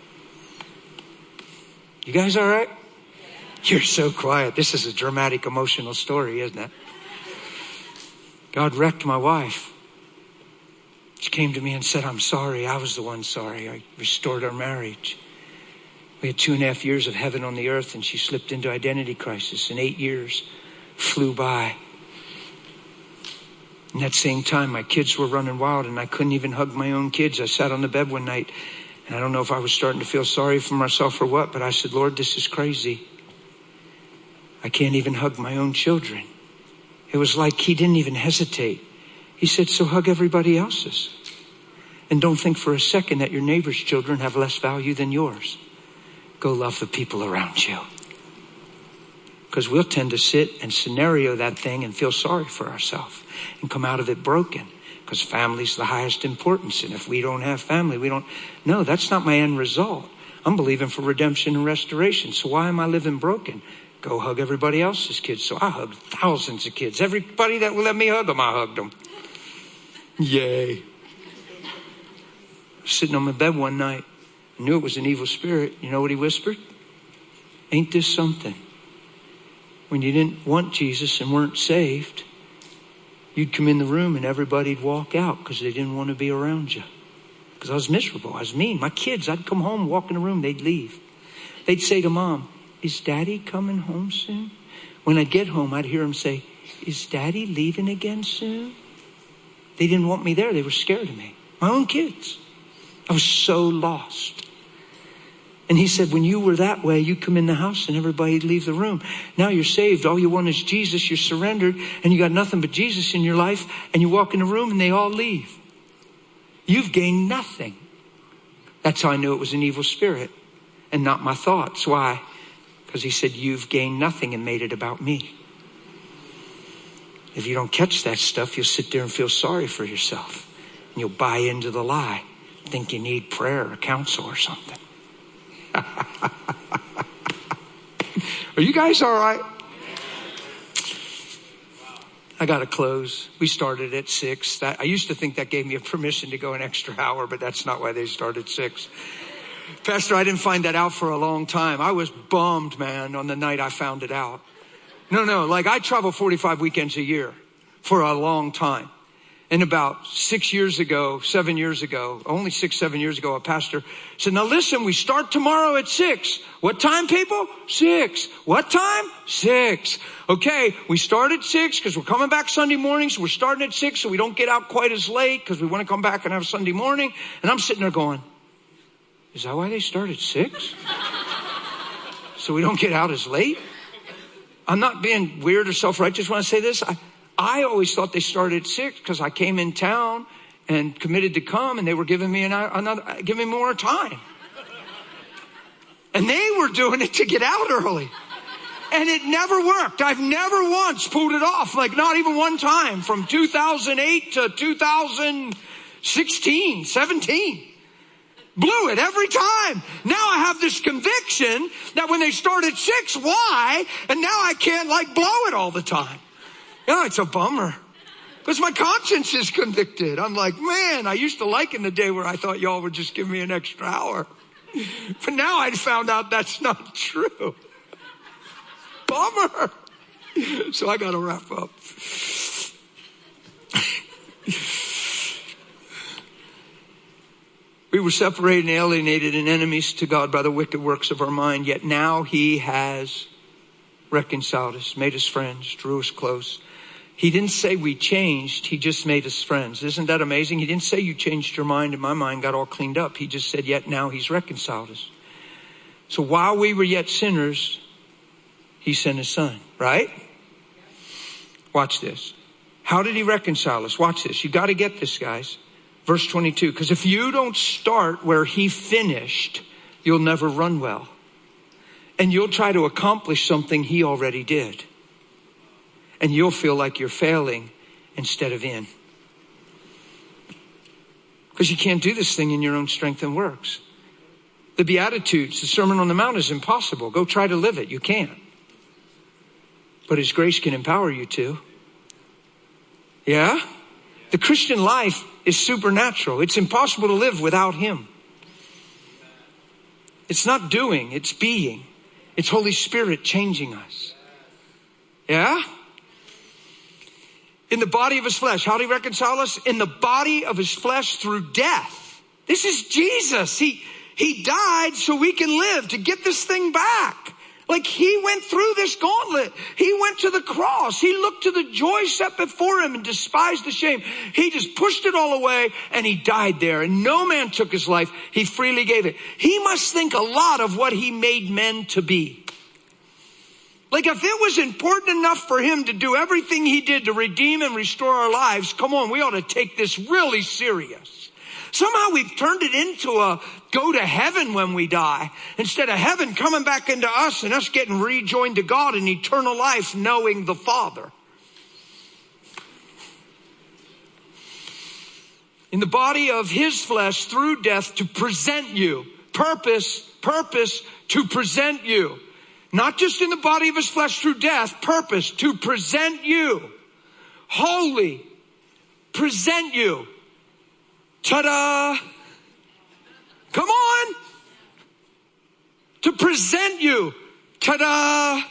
You guys all right? You're so quiet. This is a dramatic, emotional story, isn't it? God wrecked my wife. She came to me and said, I'm sorry. I was the one sorry. I restored our marriage. We had two and a half years of heaven on the earth, and she slipped into identity crisis, and eight years flew by. In that same time, my kids were running wild, and I couldn't even hug my own kids. I sat on the bed one night, and I don't know if I was starting to feel sorry for myself or what, but I said, Lord, this is crazy. I can't even hug my own children. It was like he didn't even hesitate. He said, so hug everybody else's. And don't think for a second that your neighbor's children have less value than yours. Go love the people around you. Because we'll tend to sit and scenario that thing and feel sorry for ourselves and come out of it broken. Because family's the highest importance. And if we don't have family, we don't. No, that's not my end result. I'm believing for redemption and restoration. So why am I living broken? Go hug everybody else's kids. So I hugged thousands of kids. Everybody that would let me hug them, I hugged them. Yay. Sitting on my bed one night. I knew it was an evil spirit. You know what he whispered? Ain't this something? When you didn't want Jesus and weren't saved, you'd come in the room and everybody'd walk out because they didn't want to be around you. Because I was miserable. I was mean. My kids, I'd come home, walk in the room, they'd leave. They'd say to Mom, is Daddy coming home soon? When I'd get home, I'd hear them say, is Daddy leaving again soon? They didn't want me there. They were scared of me. My own kids. I was so lost. And he said, when you were that way, you come in the house and everybody'd leave the room. Now you're saved. All you want is Jesus. You're surrendered and you got nothing but Jesus in your life. And you walk in the room and they all leave. You've gained nothing. That's how I knew it was an evil spirit and not my thoughts. Why? Because he said, you've gained nothing and made it about me. If you don't catch that stuff, you'll sit there and feel sorry for yourself. And you'll buy into the lie. Think you need prayer or counsel or something. Are you guys all right? I got to close. We started at six. That, I used to think that gave me a permission to go an extra hour, but that's not why they started six. Pastor, I didn't find that out for a long time. I was bummed, man, on the night I found it out. No, no, like I travel forty-five weekends a year for a long time. And about six years ago, seven years ago, only six, seven years ago, a pastor said, now listen, we start tomorrow at six. What time, people? Six. What time? Six. Okay, we start at six because we're coming back Sunday mornings. So we're starting at six so we don't get out quite as late because we want to come back and have Sunday morning. And I'm sitting there going, is that why they start at six? So we don't get out as late? I'm not being weird or self-righteous when I say this. I, I always thought they started at six because I came in town and committed to come, and they were giving me an, another, giving me more time. And they were doing it to get out early. And it never worked. I've never once pulled it off, like not even one time from two thousand eight to two thousand sixteen, seventeen. Blew it every time. Now I have this conviction that when they start at six, why? And now I can't like blow it all the time. Yeah, it's a bummer. Because my conscience is convicted. I'm like, man, I used to like in the day where I thought y'all would just give me an extra hour. But now I found out that's not true. Bummer. So I got to wrap up. We were separated and alienated and enemies to God by the wicked works of our mind. Yet now he has reconciled us, made us friends, drew us close. He didn't say we changed. He just made us friends. Isn't that amazing? He didn't say you changed your mind and my mind got all cleaned up. He just said, yet now he's reconciled us. So while we were yet sinners, he sent his son, right? Watch this. How did he reconcile us? Watch this. You got to get this, guys. Verse twenty-two. Because if you don't start where he finished, you'll never run well. And you'll try to accomplish something he already did. And you'll feel like you're failing instead of in. Because you can't do this thing in your own strength and works. The Beatitudes, the Sermon on the Mount is impossible. Go try to live it. You can't. But his grace can empower you to. Yeah? The Christian life is supernatural. It's impossible to live without him. It's not doing, it's being. It's Holy Spirit changing us. Yeah? In the body of his flesh. How did he reconcile us? In the body of his flesh through death. This is Jesus. He, he died so we can live, to get this thing back. Like he went through this gauntlet. He went to the cross. He looked to the joy set before him and despised the shame. He just pushed it all away and he died there. And no man took his life. He freely gave it. He must think a lot of what he made men to be. Like if it was important enough for him to do everything he did to redeem and restore our lives, come on, we ought to take this really serious. Somehow we've turned it into a go to heaven when we die, instead of heaven coming back into us and us getting rejoined to God in eternal life, knowing the Father. In the body of his flesh through death to present you. Purpose, purpose to present you. Not just in the body of his flesh through death, purpose to present you. Holy, present you. Ta-da! Come on! To present you. Ta-da!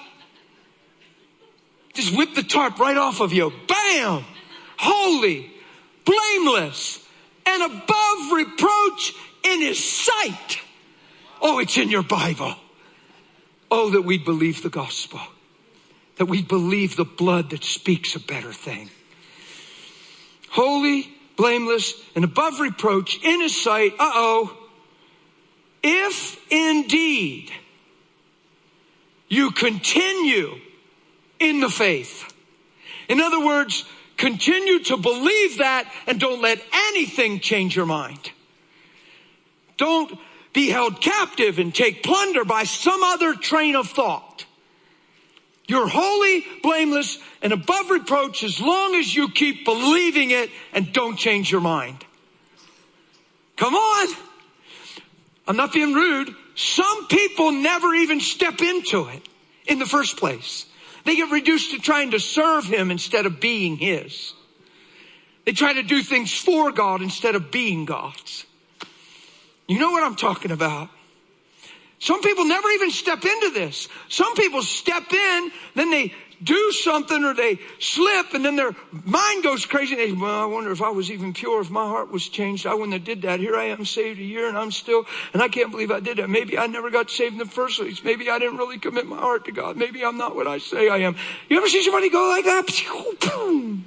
Just whip the tarp right off of you. Bam! Holy, blameless, and above reproach in his sight. Oh, it's in your Bible. Oh, that we believe the gospel. That we believe the blood that speaks a better thing. Holy, blameless, and above reproach in his sight. Uh-oh. If indeed you continue in the faith. In other words, continue to believe that and don't let anything change your mind. Don't be held captive and take plunder by some other train of thought. You're holy, blameless, and above reproach as long as you keep believing it and don't change your mind. Come on. I'm not being rude. Some people never even step into it in the first place. They get reduced to trying to serve him instead of being his. They try to do things for God instead of being God's. You know what I'm talking about. Some people never even step into this. Some people step in, then they do something or they slip and then their mind goes crazy. They say, well, I wonder if I was even pure, if my heart was changed. I wouldn't have did that. Here I am saved a year and I'm still, and I can't believe I did that. Maybe I never got saved in the first place. Maybe I didn't really commit my heart to God. Maybe I'm not what I say I am. You ever see somebody go like that?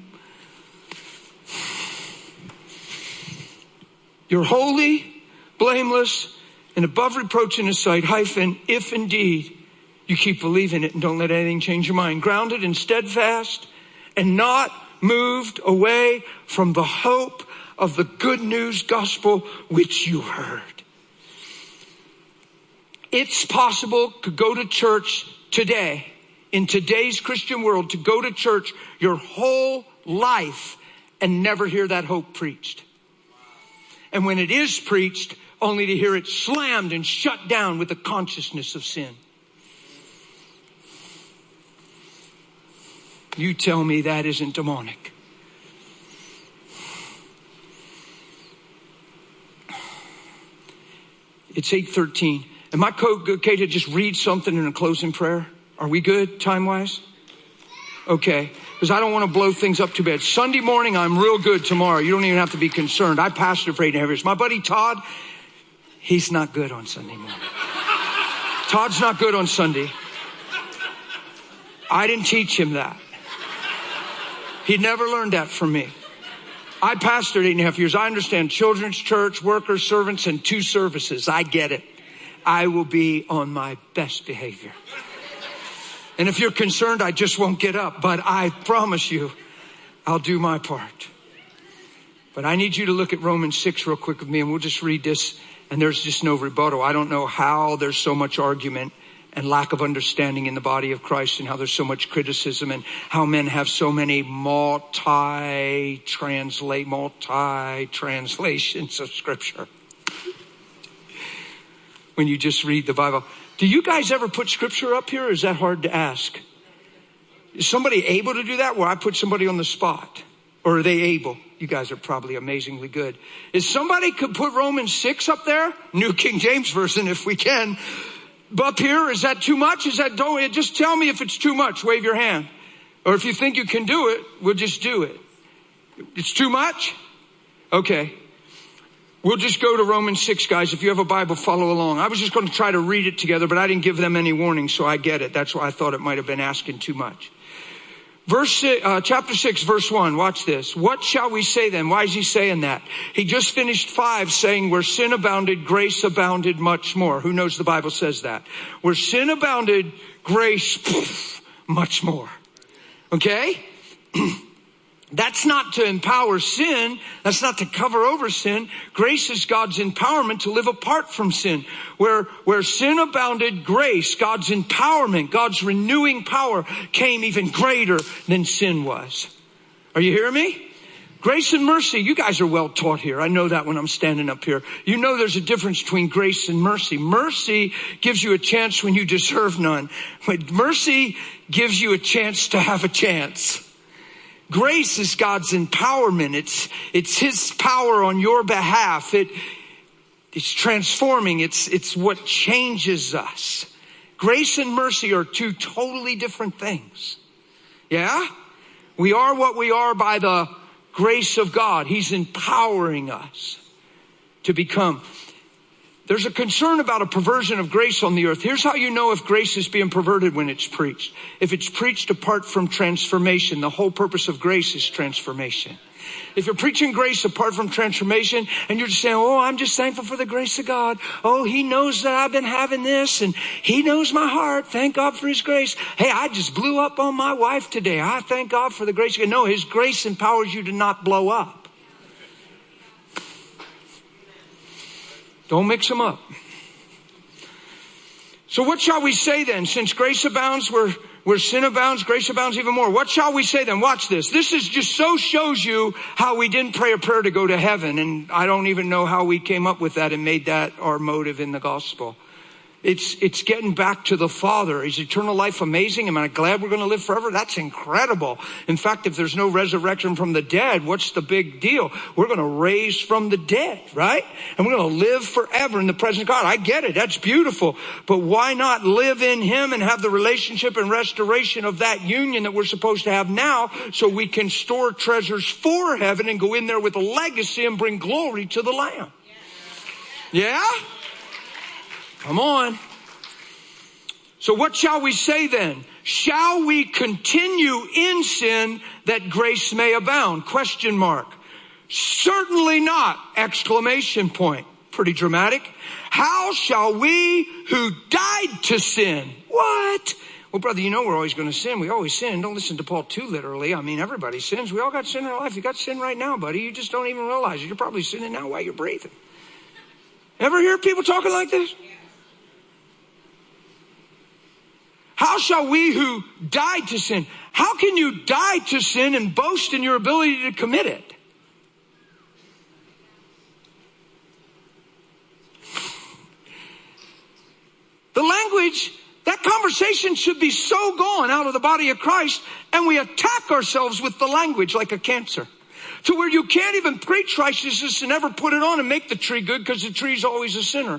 You're holy, blameless, and above reproach in his sight, hyphen, if indeed you keep believing it and don't let anything change your mind. Grounded and steadfast and not moved away from the hope of the good news gospel which you heard. It's possible to go to church today, in today's Christian world, to go to church your whole life and never hear that hope preached. And when it is preached, only to hear it slammed and shut down with the consciousness of sin. You tell me that isn't demonic. It's eight thirteen. Am I okay to just read something in a closing prayer? Are we good time-wise? Okay. Because I don't want to blow things up too bad. Sunday morning, I'm real good tomorrow. You don't even have to be concerned. I pastored for eight and a half years. My buddy Todd, he's not good on Sunday morning. Todd's not good on Sunday. I didn't teach him that. He never learned that from me. I pastored eight and a half years. I understand children's church, workers, servants, and two services. I get it. I will be on my best behavior. And if you're concerned, I just won't get up. But I promise you, I'll do my part. But I need you to look at Romans six real quick with me, and we'll just read this. And there's just no rebuttal. I don't know how there's so much argument and lack of understanding in the body of Christ, and how there's so much criticism, and how men have so many multi-translate, multi-translations of Scripture. When you just read the Bible. Do you guys ever put Scripture up here, or is that hard to ask? Is somebody able to do that, where I put somebody on the spot? Or are they able? You guys are probably amazingly good. Is somebody could put Romans six up there? New King James Version, if we can. Up here, is that too much? Is that, don't, just tell me if it's too much. Wave your hand. Or if you think you can do it, we'll just do it. It's too much? Okay. We'll just go to Romans six, guys. If you have a Bible, follow along. I was just going to try to read it together, but I didn't give them any warning, so I get it. That's why I thought it might have been asking too much. Verse, uh, chapter six, verse one. Watch this. What shall we say then? Why is he saying that? He just finished five saying, where sin abounded, grace abounded much more. Who knows the Bible says that? Where sin abounded, grace, poof, much more. Okay? That's not to empower sin. That's not to cover over sin. Grace is God's empowerment to live apart from sin. Where, where sin abounded, grace, God's empowerment, God's renewing power came even greater than sin was. Are you hearing me? Grace and mercy. You guys are well taught here. I know that when I'm standing up here. You know there's a difference between grace and mercy. Mercy gives you a chance when you deserve none. But mercy gives you a chance to have a chance. Grace is God's empowerment. It's, it's His power on your behalf. It, it's transforming. It's, it's what changes us. Grace and mercy are two totally different things. Yeah? We are what we are by the grace of God. He's empowering us to become. There's a concern about a perversion of grace on the earth. Here's how you know if grace is being perverted: when it's preached. If it's preached apart from transformation. The whole purpose of grace is transformation. If you're preaching grace apart from transformation, and you're just saying, oh, I'm just thankful for the grace of God. Oh, He knows that I've been having this, and He knows my heart. Thank God for His grace. Hey, I just blew up on my wife today. I thank God for the grace. No, His grace empowers you to not blow up. Don't mix them up. So what shall we say then? Since grace abounds where, where sin abounds, grace abounds even more. What shall we say then? Watch this. This is just so shows you how we didn't pray a prayer to go to heaven. And I don't even know how we came up with that and made that our motive in the gospel. It's, it's getting back to the Father. Is eternal life amazing? Am I glad we're going to live forever? That's incredible. In fact, if there's no resurrection from the dead, what's the big deal? We're going to raise from the dead, right? And we're going to live forever in the presence of God. I get it. That's beautiful. But why not live in Him and have the relationship and restoration of that union that we're supposed to have now, so we can store treasures for heaven and go in there with a legacy and bring glory to the Lamb? Yeah? Come on. So what shall we say then? Shall we continue in sin that grace may abound? Question mark. Certainly not! Exclamation point. Pretty dramatic. How shall we who died to sin? What? Well, brother, you know we're always going to sin. We always sin. Don't listen to Paul too literally. I mean, everybody sins. We all got sin in our life. You got sin right now, buddy. You just don't even realize it. You're probably sinning now while you're breathing. Ever hear people talking like this? How shall we who died to sin? How can you die to sin and boast in your ability to commit it? The language, that conversation should be so gone out of the body of Christ, and we attack ourselves with the language like a cancer. To where you can't even preach righteousness and never put it on and make the tree good because the tree's always a sinner.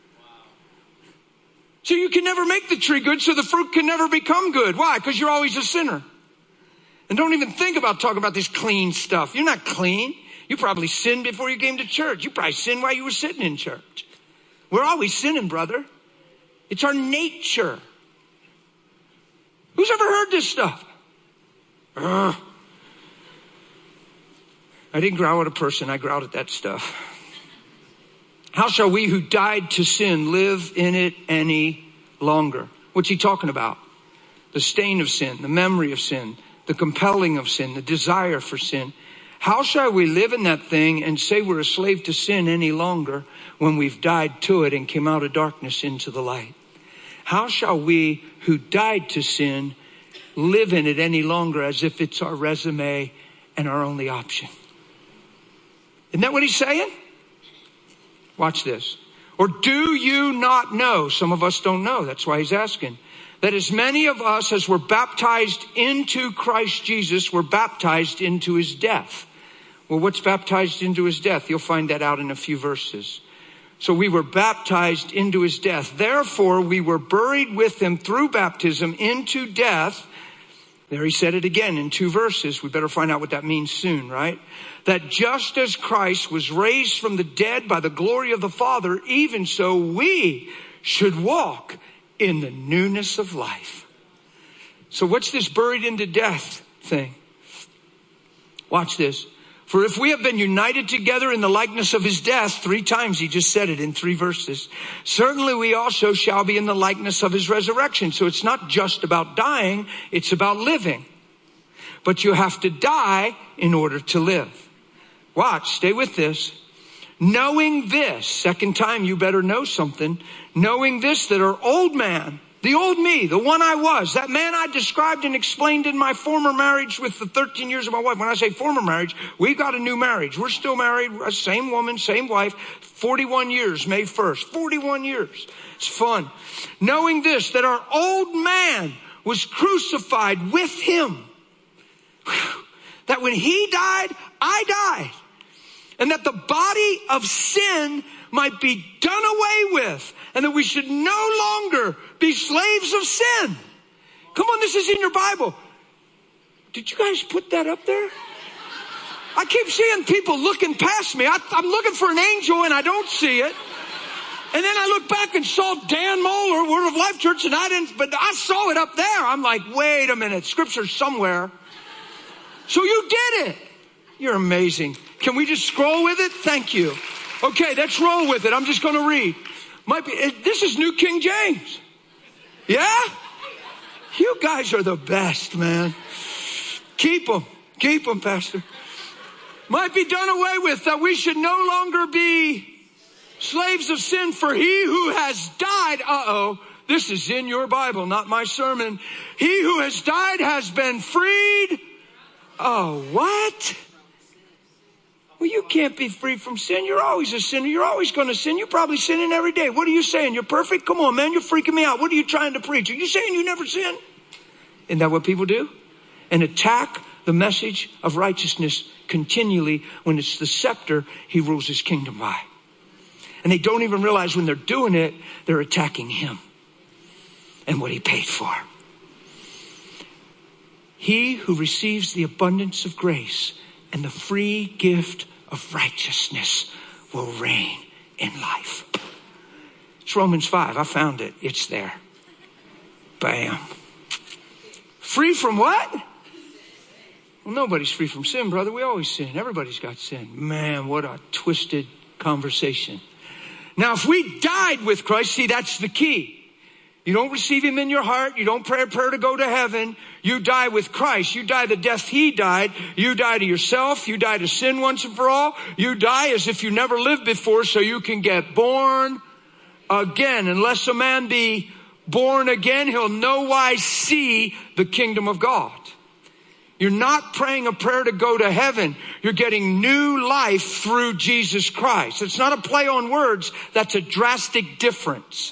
So you can never make the tree good, so the fruit can never become good. Why? Because you're always a sinner. And don't even think about talking about this clean stuff. You're not clean. You probably sinned before you came to church. You probably sinned while you were sitting in church. We're always sinning, brother. It's our nature. Who's ever heard this stuff? Ugh. I didn't growl at a person. I growled at that stuff. How shall we who died to sin live in it any longer? What's he talking about? The stain of sin, the memory of sin, the compelling of sin, the desire for sin. How shall we live in that thing and say we're a slave to sin any longer when we've died to it and came out of darkness into the light? How shall we who died to sin live in it any longer as if it's our resume and our only option? Isn't that what he's saying? Watch this. Or do you not know? Some of us don't know. That's why he's asking. That as many of us as were baptized into Christ Jesus were baptized into his death. Well, what's baptized into his death? You'll find that out in a few verses. So we were baptized into his death. Therefore, we were buried with him through baptism into death. There he said it again in two verses. We better find out what that means soon, right? That just as Christ was raised from the dead by the glory of the Father, even so we should walk in the newness of life. So what's this buried into death thing? Watch this. For if we have been united together in the likeness of his death, three times he just said it in three verses, certainly we also shall be in the likeness of his resurrection. So it's not just about dying, it's about living. But you have to die in order to live. Watch, stay with this. Knowing this, second time you better know something, knowing this, that our old man, the old me, the one I was, that man I described and explained in my former marriage with the thirteen years of my wife. When I say former marriage, we got a new marriage. We're still married, same woman, same wife, forty-one years, May first, forty-one years. It's fun. Knowing this, that our old man was crucified with him. Whew. That when he died, I died. And that the body of sin might be done away with. And that we should no longer be slaves of sin. Come on, this is in your Bible. Did you guys put that up there? I keep seeing people looking past me. I, I'm looking for an angel and I don't see it. And then I look back and saw Dan Moeller, Word of Life Church, and I didn't, but I saw it up there. I'm like, wait a minute, scripture's somewhere. So you did it. You're amazing. Can we just scroll with it? Thank you. Okay, let's roll with it. I'm just going to read. Might be, this is New King James. Yeah? You guys are the best, man. Keep them. Keep them, Pastor. Might be done away with, that we should no longer be slaves of sin, for he who has died, uh-oh, this is in your Bible, not my sermon. He who has died has been freed. Oh, what? Well, you can't be free from sin. You're always a sinner. You're always going to sin. You're probably sinning every day. What are you saying? You're perfect? Come on, man. You're freaking me out. What are you trying to preach? Are you saying you never sin? Isn't that what people do? And attack the message of righteousness continually when it's the scepter he rules his kingdom by. And they don't even realize when they're doing it, they're attacking him and what he paid for. He who receives the abundance of grace and the free gift of righteousness will reign in life. It's Romans five. I found it. It's there. Bam. Free from what? Well, nobody's free from sin, brother. We always sin. Everybody's got sin. Man, what a twisted conversation. Now, if we died with Christ, see, that's the key. You don't receive him in your heart. You don't pray a prayer to go to heaven. You die with Christ. You die the death he died. You die to yourself. You die to sin once and for all. You die as if you never lived before so you can get born again. Unless a man be born again, he'll no wise see the kingdom of God. You're not praying a prayer to go to heaven. You're getting new life through Jesus Christ. It's not a play on words. That's a drastic difference.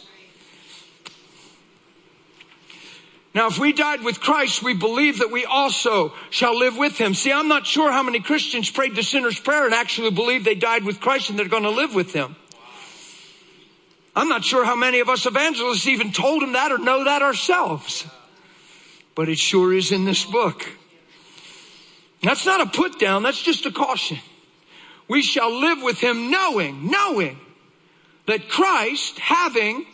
Now, if we died with Christ, we believe that we also shall live with him. See, I'm not sure how many Christians prayed the sinner's prayer and actually believe they died with Christ and they're going to live with him. I'm not sure how many of us evangelists even told him that or know that ourselves. But it sure is in this book. That's not a put down. That's just a caution. We shall live with him knowing, knowing that Christ, having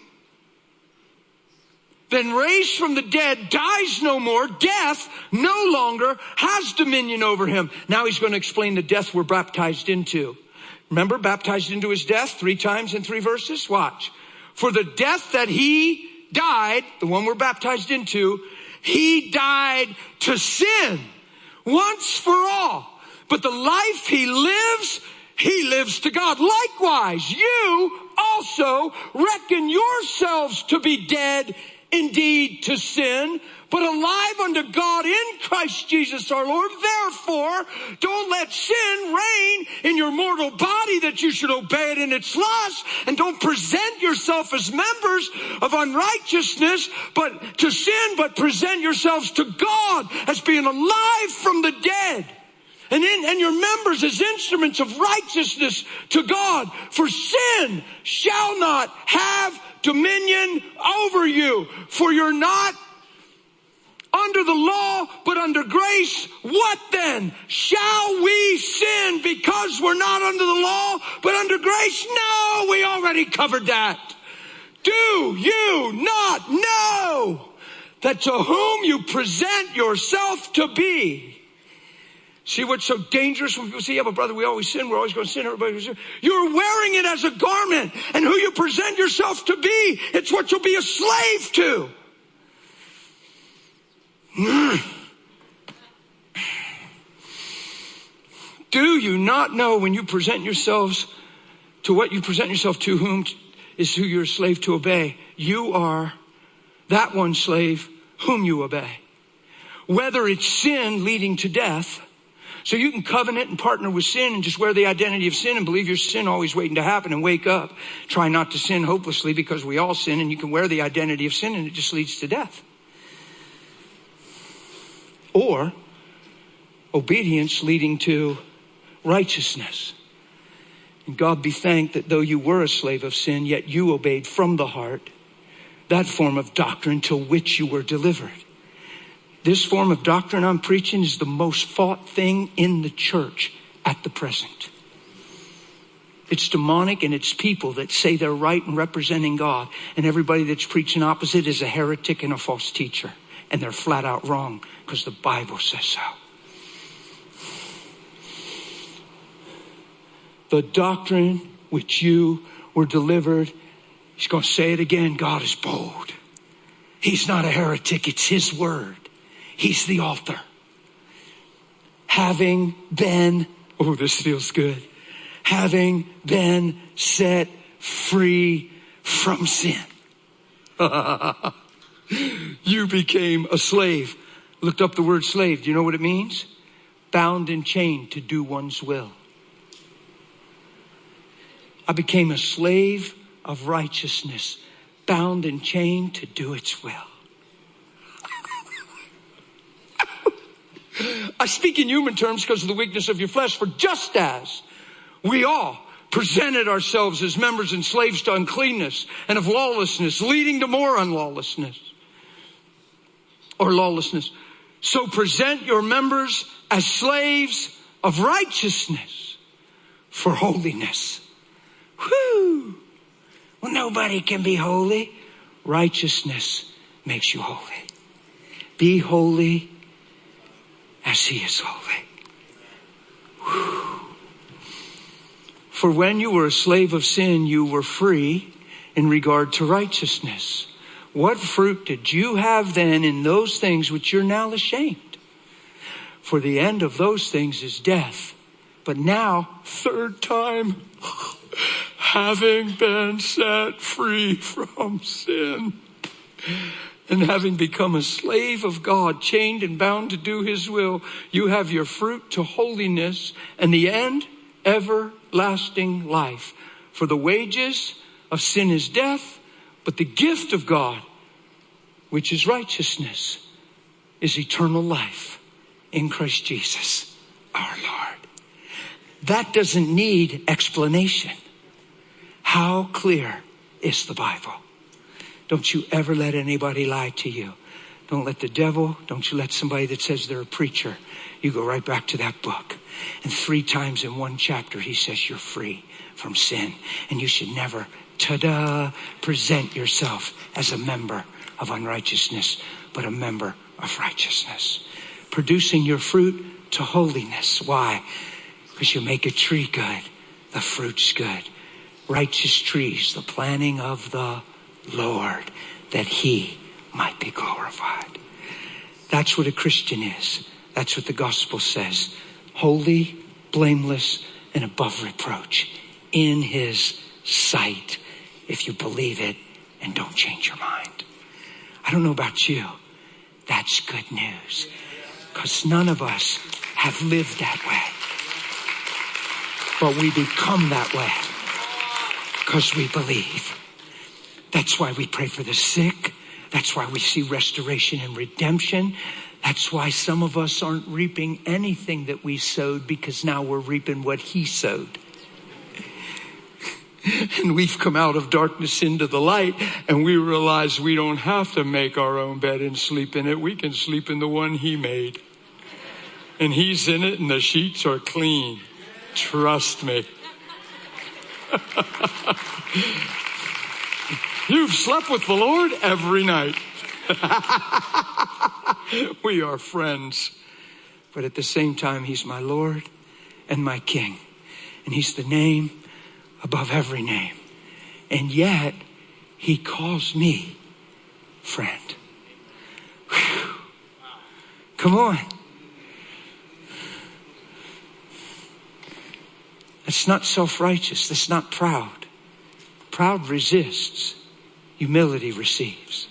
been raised from the dead, dies no more. Death no longer has dominion over him. Now he's going to explain the death we're baptized into. Remember, baptized into his death three times in three verses? Watch. For the death that he died, the one we're baptized into, he died to sin once for all. But the life he lives, he lives to God. Likewise, you also reckon yourselves to be dead indeed to sin, but alive unto God in Christ Jesus our Lord. Therefore, don't let sin reign in your mortal body that you should obey it in its lust, and don't present yourself as members of unrighteousness, but to sin, but present yourselves to God as being alive from the dead. And, in, and your members as instruments of righteousness to God. For sin shall not have dominion over you. For you're not under the law, but under grace. What then? Shall we sin because we're not under the law, but under grace? No, we already covered that. Do you not know that to whom you present yourself to be? See what's so dangerous when people say, yeah, but brother, we always sin. We're always going to sin. Everybody sin. You're wearing it as a garment. And who you present yourself to be, it's what you'll be a slave to. Do you not know when you present yourselves to what you present yourself to, whom is who you're a slave to obey? You are that one slave whom you obey. Whether it's sin leading to death, so you can covenant and partner with sin and just wear the identity of sin and believe your sin always waiting to happen and wake up. Try not to sin hopelessly because we all sin, and you can wear the identity of sin and it just leads to death. Or obedience leading to righteousness. And God be thanked that though you were a slave of sin, yet you obeyed from the heart that form of doctrine to which you were delivered. This form of doctrine I'm preaching is the most fought thing in the church at the present. It's demonic, and it's people that say they're right and representing God. And everybody that's preaching opposite is a heretic and a false teacher. And they're flat out wrong because the Bible says so. The doctrine which you were delivered, he's going to say it again, God is bold. He's not a heretic, it's his word. He's the author. Having been, oh, this feels good. Having been set free from sin. You became a slave. Looked up the word slave. Do you know what it means? Bound and chained to do one's will. I became a slave of righteousness, bound and chained to do its will. I speak in human terms because of the weakness of your flesh. For just as we all presented ourselves as members and slaves to uncleanness and of lawlessness, leading to more unlawlessness or lawlessness, so present your members as slaves of righteousness for holiness. Whew. Well, nobody can be holy. Righteousness makes you holy. Be holy as he is holy. Whew. For when you were a slave of sin, you were free in regard to righteousness. What fruit did you have then in those things which you're now ashamed? For the end of those things is death. But now, third time, having been set free from sin and having become a slave of God, chained and bound to do his will, you have your fruit to holiness and the end, everlasting life. For the wages of sin is death, but the gift of God, which is righteousness, is eternal life in Christ Jesus, our Lord. That doesn't need explanation. How clear is the Bible? Don't you ever let anybody lie to you. Don't let the devil, don't you let somebody that says they're a preacher. You go right back to that book. And three times in one chapter, he says you're free from sin. And you should never, ta-da, present yourself as a member of unrighteousness, but a member of righteousness. Producing your fruit to holiness. Why? Because you make a tree good, the fruit's good. Righteous trees, the planting of the Lord, that he might be glorified. That's what a Christian is. That's what the gospel says. Holy, blameless, and above reproach in his sight, if you believe it and don't change your mind. I don't know about you. That's good news, because none of us have lived that way. But we become that way because we believe. That's why we pray for the sick. That's why we see restoration and redemption. That's why some of us aren't reaping anything that we sowed, because now we're reaping what he sowed. And we've come out of darkness into the light, and we realize we don't have to make our own bed and sleep in it. We can sleep in the one he made. And he's in it, and the sheets are clean. Trust me. You've slept with the Lord every night. We are friends. But at the same time, he's my Lord and my King. And he's the name above every name. And yet, he calls me friend. Whew. Come on. That's not self-righteous. That's not proud. Proud resists. Humility receives.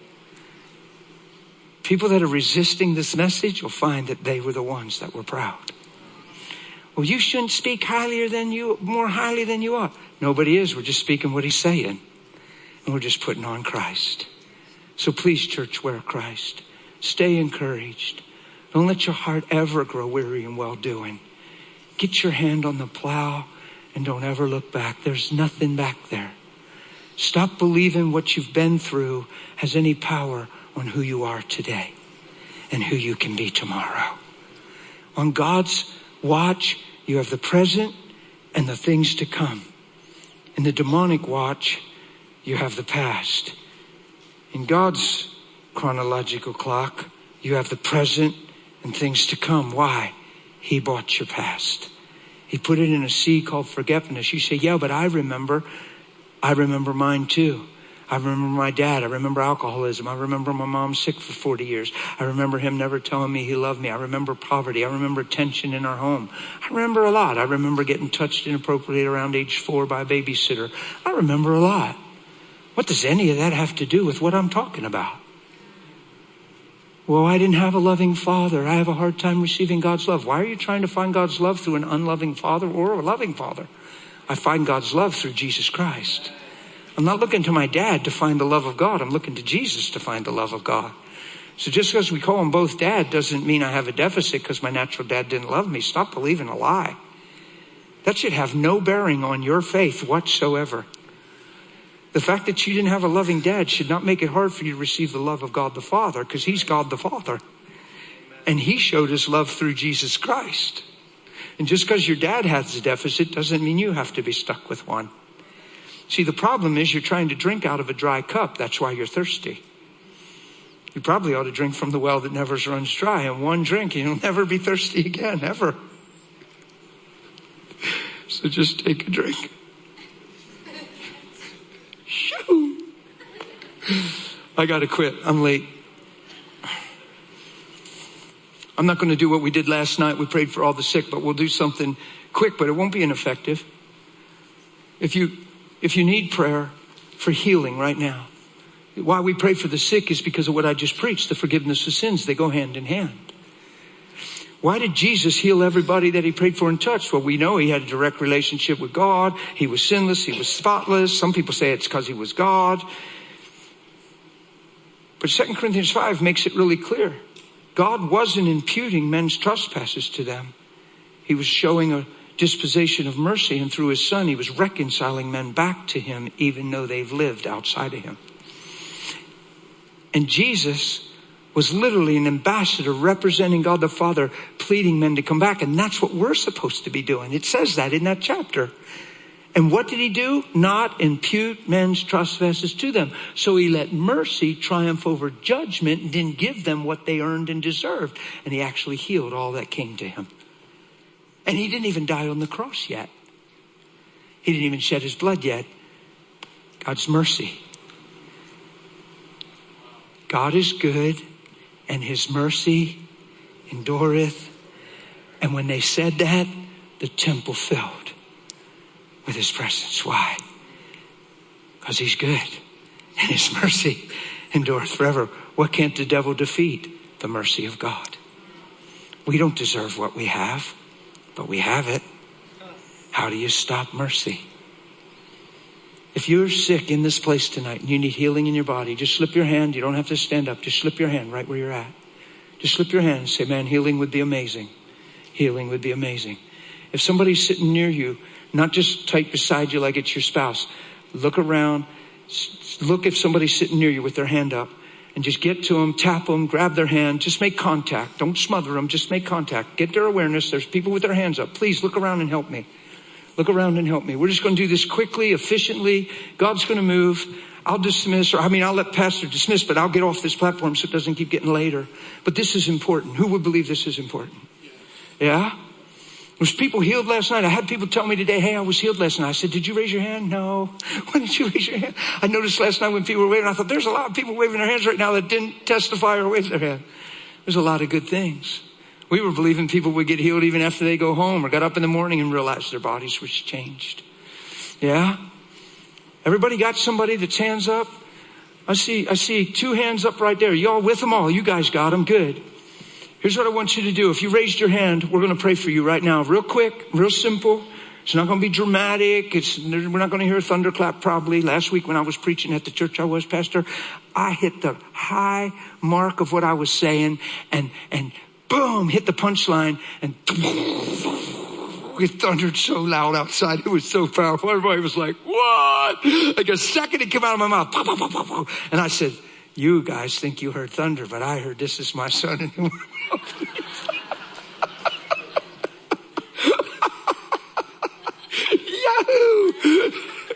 People that are resisting this message will find that they were the ones that were proud. Well, you shouldn't speak higher than you, more highly than you are. Nobody is. We're just speaking what he's saying. And we're just putting on Christ. So please, church, wear Christ. Stay encouraged. Don't let your heart ever grow weary in well-doing. Get your hand on the plow and don't ever look back. There's nothing back there. Stop believing what you've been through has any power on who you are today and who you can be tomorrow. On God's watch, you have the present and the things to come. In the demonic watch, you have the past. In God's chronological clock, you have the present and things to come. Why? He bought your past. He put it in a sea called forgetfulness. You say, yeah, but I remember. I remember mine too. I remember my dad. I remember alcoholism. I remember my mom sick for forty years. I remember him never telling me he loved me. I remember poverty. I remember tension in our home. I remember a lot. I remember getting touched inappropriately around age four by a babysitter. I remember a lot. What does any of that have to do with what I'm talking about? Well, I didn't have a loving father. I have a hard time receiving God's love. Why are you trying to find God's love through an unloving father or a loving father? I find God's love through Jesus Christ. I'm not looking to my dad to find the love of God. I'm looking to Jesus to find the love of God. So just because we call them both dad doesn't mean I have a deficit because my natural dad didn't love me. Stop believing a lie. That should have no bearing on your faith whatsoever. The fact that you didn't have a loving dad should not make it hard for you to receive the love of God the Father, because he's God the Father. And he showed his love through Jesus Christ. And just because your dad has a deficit doesn't mean you have to be stuck with one. See, the problem is you're trying to drink out of a dry cup. That's why you're thirsty. You probably ought to drink from the well that never runs dry. And one drink, and you'll never be thirsty again, ever. So just take a drink. Shoo! I got to quit. I'm late. I'm not going to do what we did last night. We prayed for all the sick, but we'll do something quick, but it won't be ineffective. If you, if you need prayer for healing right now, why we pray for the sick is because of what I just preached, the forgiveness of sins. They go hand in hand. Why did Jesus heal everybody that he prayed for and touched? Well, we know he had a direct relationship with God. He was sinless. He was spotless. Some people say it's because he was God. But Second Corinthians five makes it really clear. God wasn't imputing men's trespasses to them. He was showing a disposition of mercy, and through his son, he was reconciling men back to him, even though they've lived outside of him. And Jesus was literally an ambassador representing God the Father, pleading men to come back. And that's what we're supposed to be doing. It says that in that chapter. And what did he do? Not impute men's trespasses to them. So he let mercy triumph over judgment and didn't give them what they earned and deserved. And he actually healed all that came to him. And he didn't even die on the cross yet. He didn't even shed his blood yet. God's mercy. God is good, and his mercy endureth. And when they said that, the temple filled with his presence. Why? Because he's good, and his mercy endureth forever. What can't the devil defeat? The mercy of God. We don't deserve what we have, but we have it. How do you stop mercy? If you're sick in this place tonight and you need healing in your body, just slip your hand. You don't have to stand up. Just slip your hand right where you're at. Just slip your hand and say, man, healing would be amazing. Healing would be amazing. If somebody's sitting near you, not just tight beside you like it's your spouse, look around. Look if somebody's sitting near you with their hand up, and just get to them, tap them, grab their hand. Just make contact. Don't smother them. Just make contact. Get their awareness. There's people with their hands up. Please look around and help me. Look around and help me. We're just going to do this quickly, efficiently. God's going to move. I'll dismiss, or I mean, I'll let Pastor dismiss, but I'll get off this platform so it doesn't keep getting later. But this is important. Who would believe this is important? Yeah? Was people healed last night? I had people tell me today, hey, I was healed last night. I said, did you raise your hand? No. When did you raise your hand? I noticed last night when people were waving, I thought, there's a lot of people waving their hands right now that didn't testify or wave their hand. There's a lot of good things. We were believing people would get healed even after they go home or got up in the morning and realized their bodies was changed. Yeah? Everybody got somebody that's hands up? I see, I see two hands up right there. Y'all with them all? You guys got them. Good. Here's what I want you to do. If you raised your hand, we're going to pray for you right now. Real quick, real simple. It's not going to be dramatic. It's, we're not going to hear a thunderclap probably. Last week when I was preaching at the church I was, Pastor, I hit the high mark of what I was saying and, and boom, hit the punchline, and it thundered so loud outside. It was so powerful. Everybody was like, what? Like a second it came out of my mouth. And I said, you guys think you heard thunder, but I heard this is my son. And Yahoo!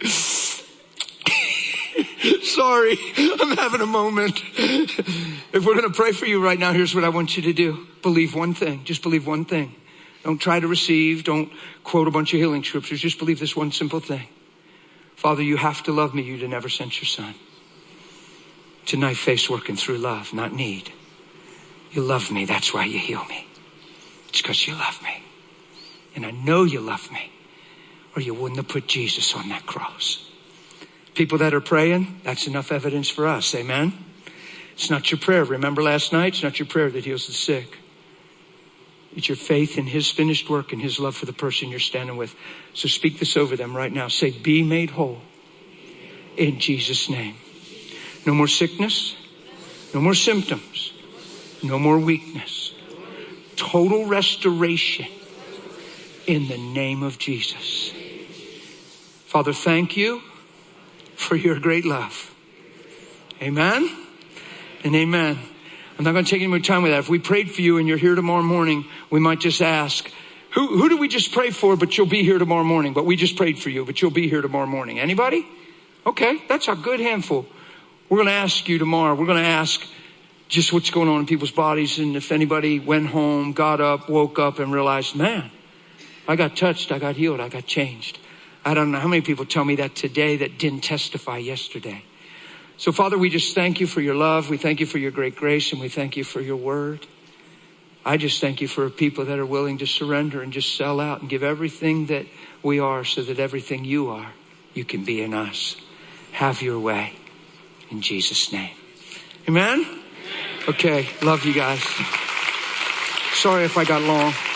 Sorry, I'm having a moment. If we're going to pray for you right now, here's what I want you to do. Believe one thing. Just believe one thing. Don't try to receive. Don't quote a bunch of healing scriptures. Just believe this one simple thing. Father, you have to love me. You to never sent your son. Tonight, faith's working through love, not need. You love me. That's why you heal me. It's because you love me. And I know you love me, or you wouldn't have put Jesus on that cross. People that are praying, that's enough evidence for us. Amen. It's not your prayer. Remember last night? It's not your prayer that heals the sick. It's your faith in his finished work and his love for the person you're standing with. So speak this over them right now. Say, be made whole in Jesus' name. No more sickness. No more symptoms. No more weakness. Total restoration in the name of Jesus. Father, thank you for your great love. Amen and amen. I'm not going to take any more time with that. If we prayed for you and you're here tomorrow morning, we might just ask, who, who did we just pray for, but you'll be here tomorrow morning? But we just prayed for you, but you'll be here tomorrow morning. Anybody? Okay, that's a good handful. We're going to ask you tomorrow. We're going to ask just what's going on in people's bodies. And if anybody went home, got up, woke up and realized, man, I got touched. I got healed. I got changed. I don't know how many people tell me that today that didn't testify yesterday. So Father, we just thank you for your love. We thank you for your great grace, and we thank you for your word. I just thank you for people that are willing to surrender and just sell out and give everything that we are so that everything you are, you can be in us. Have your way in Jesus' name. Amen? Okay, love you guys. Sorry if I got long.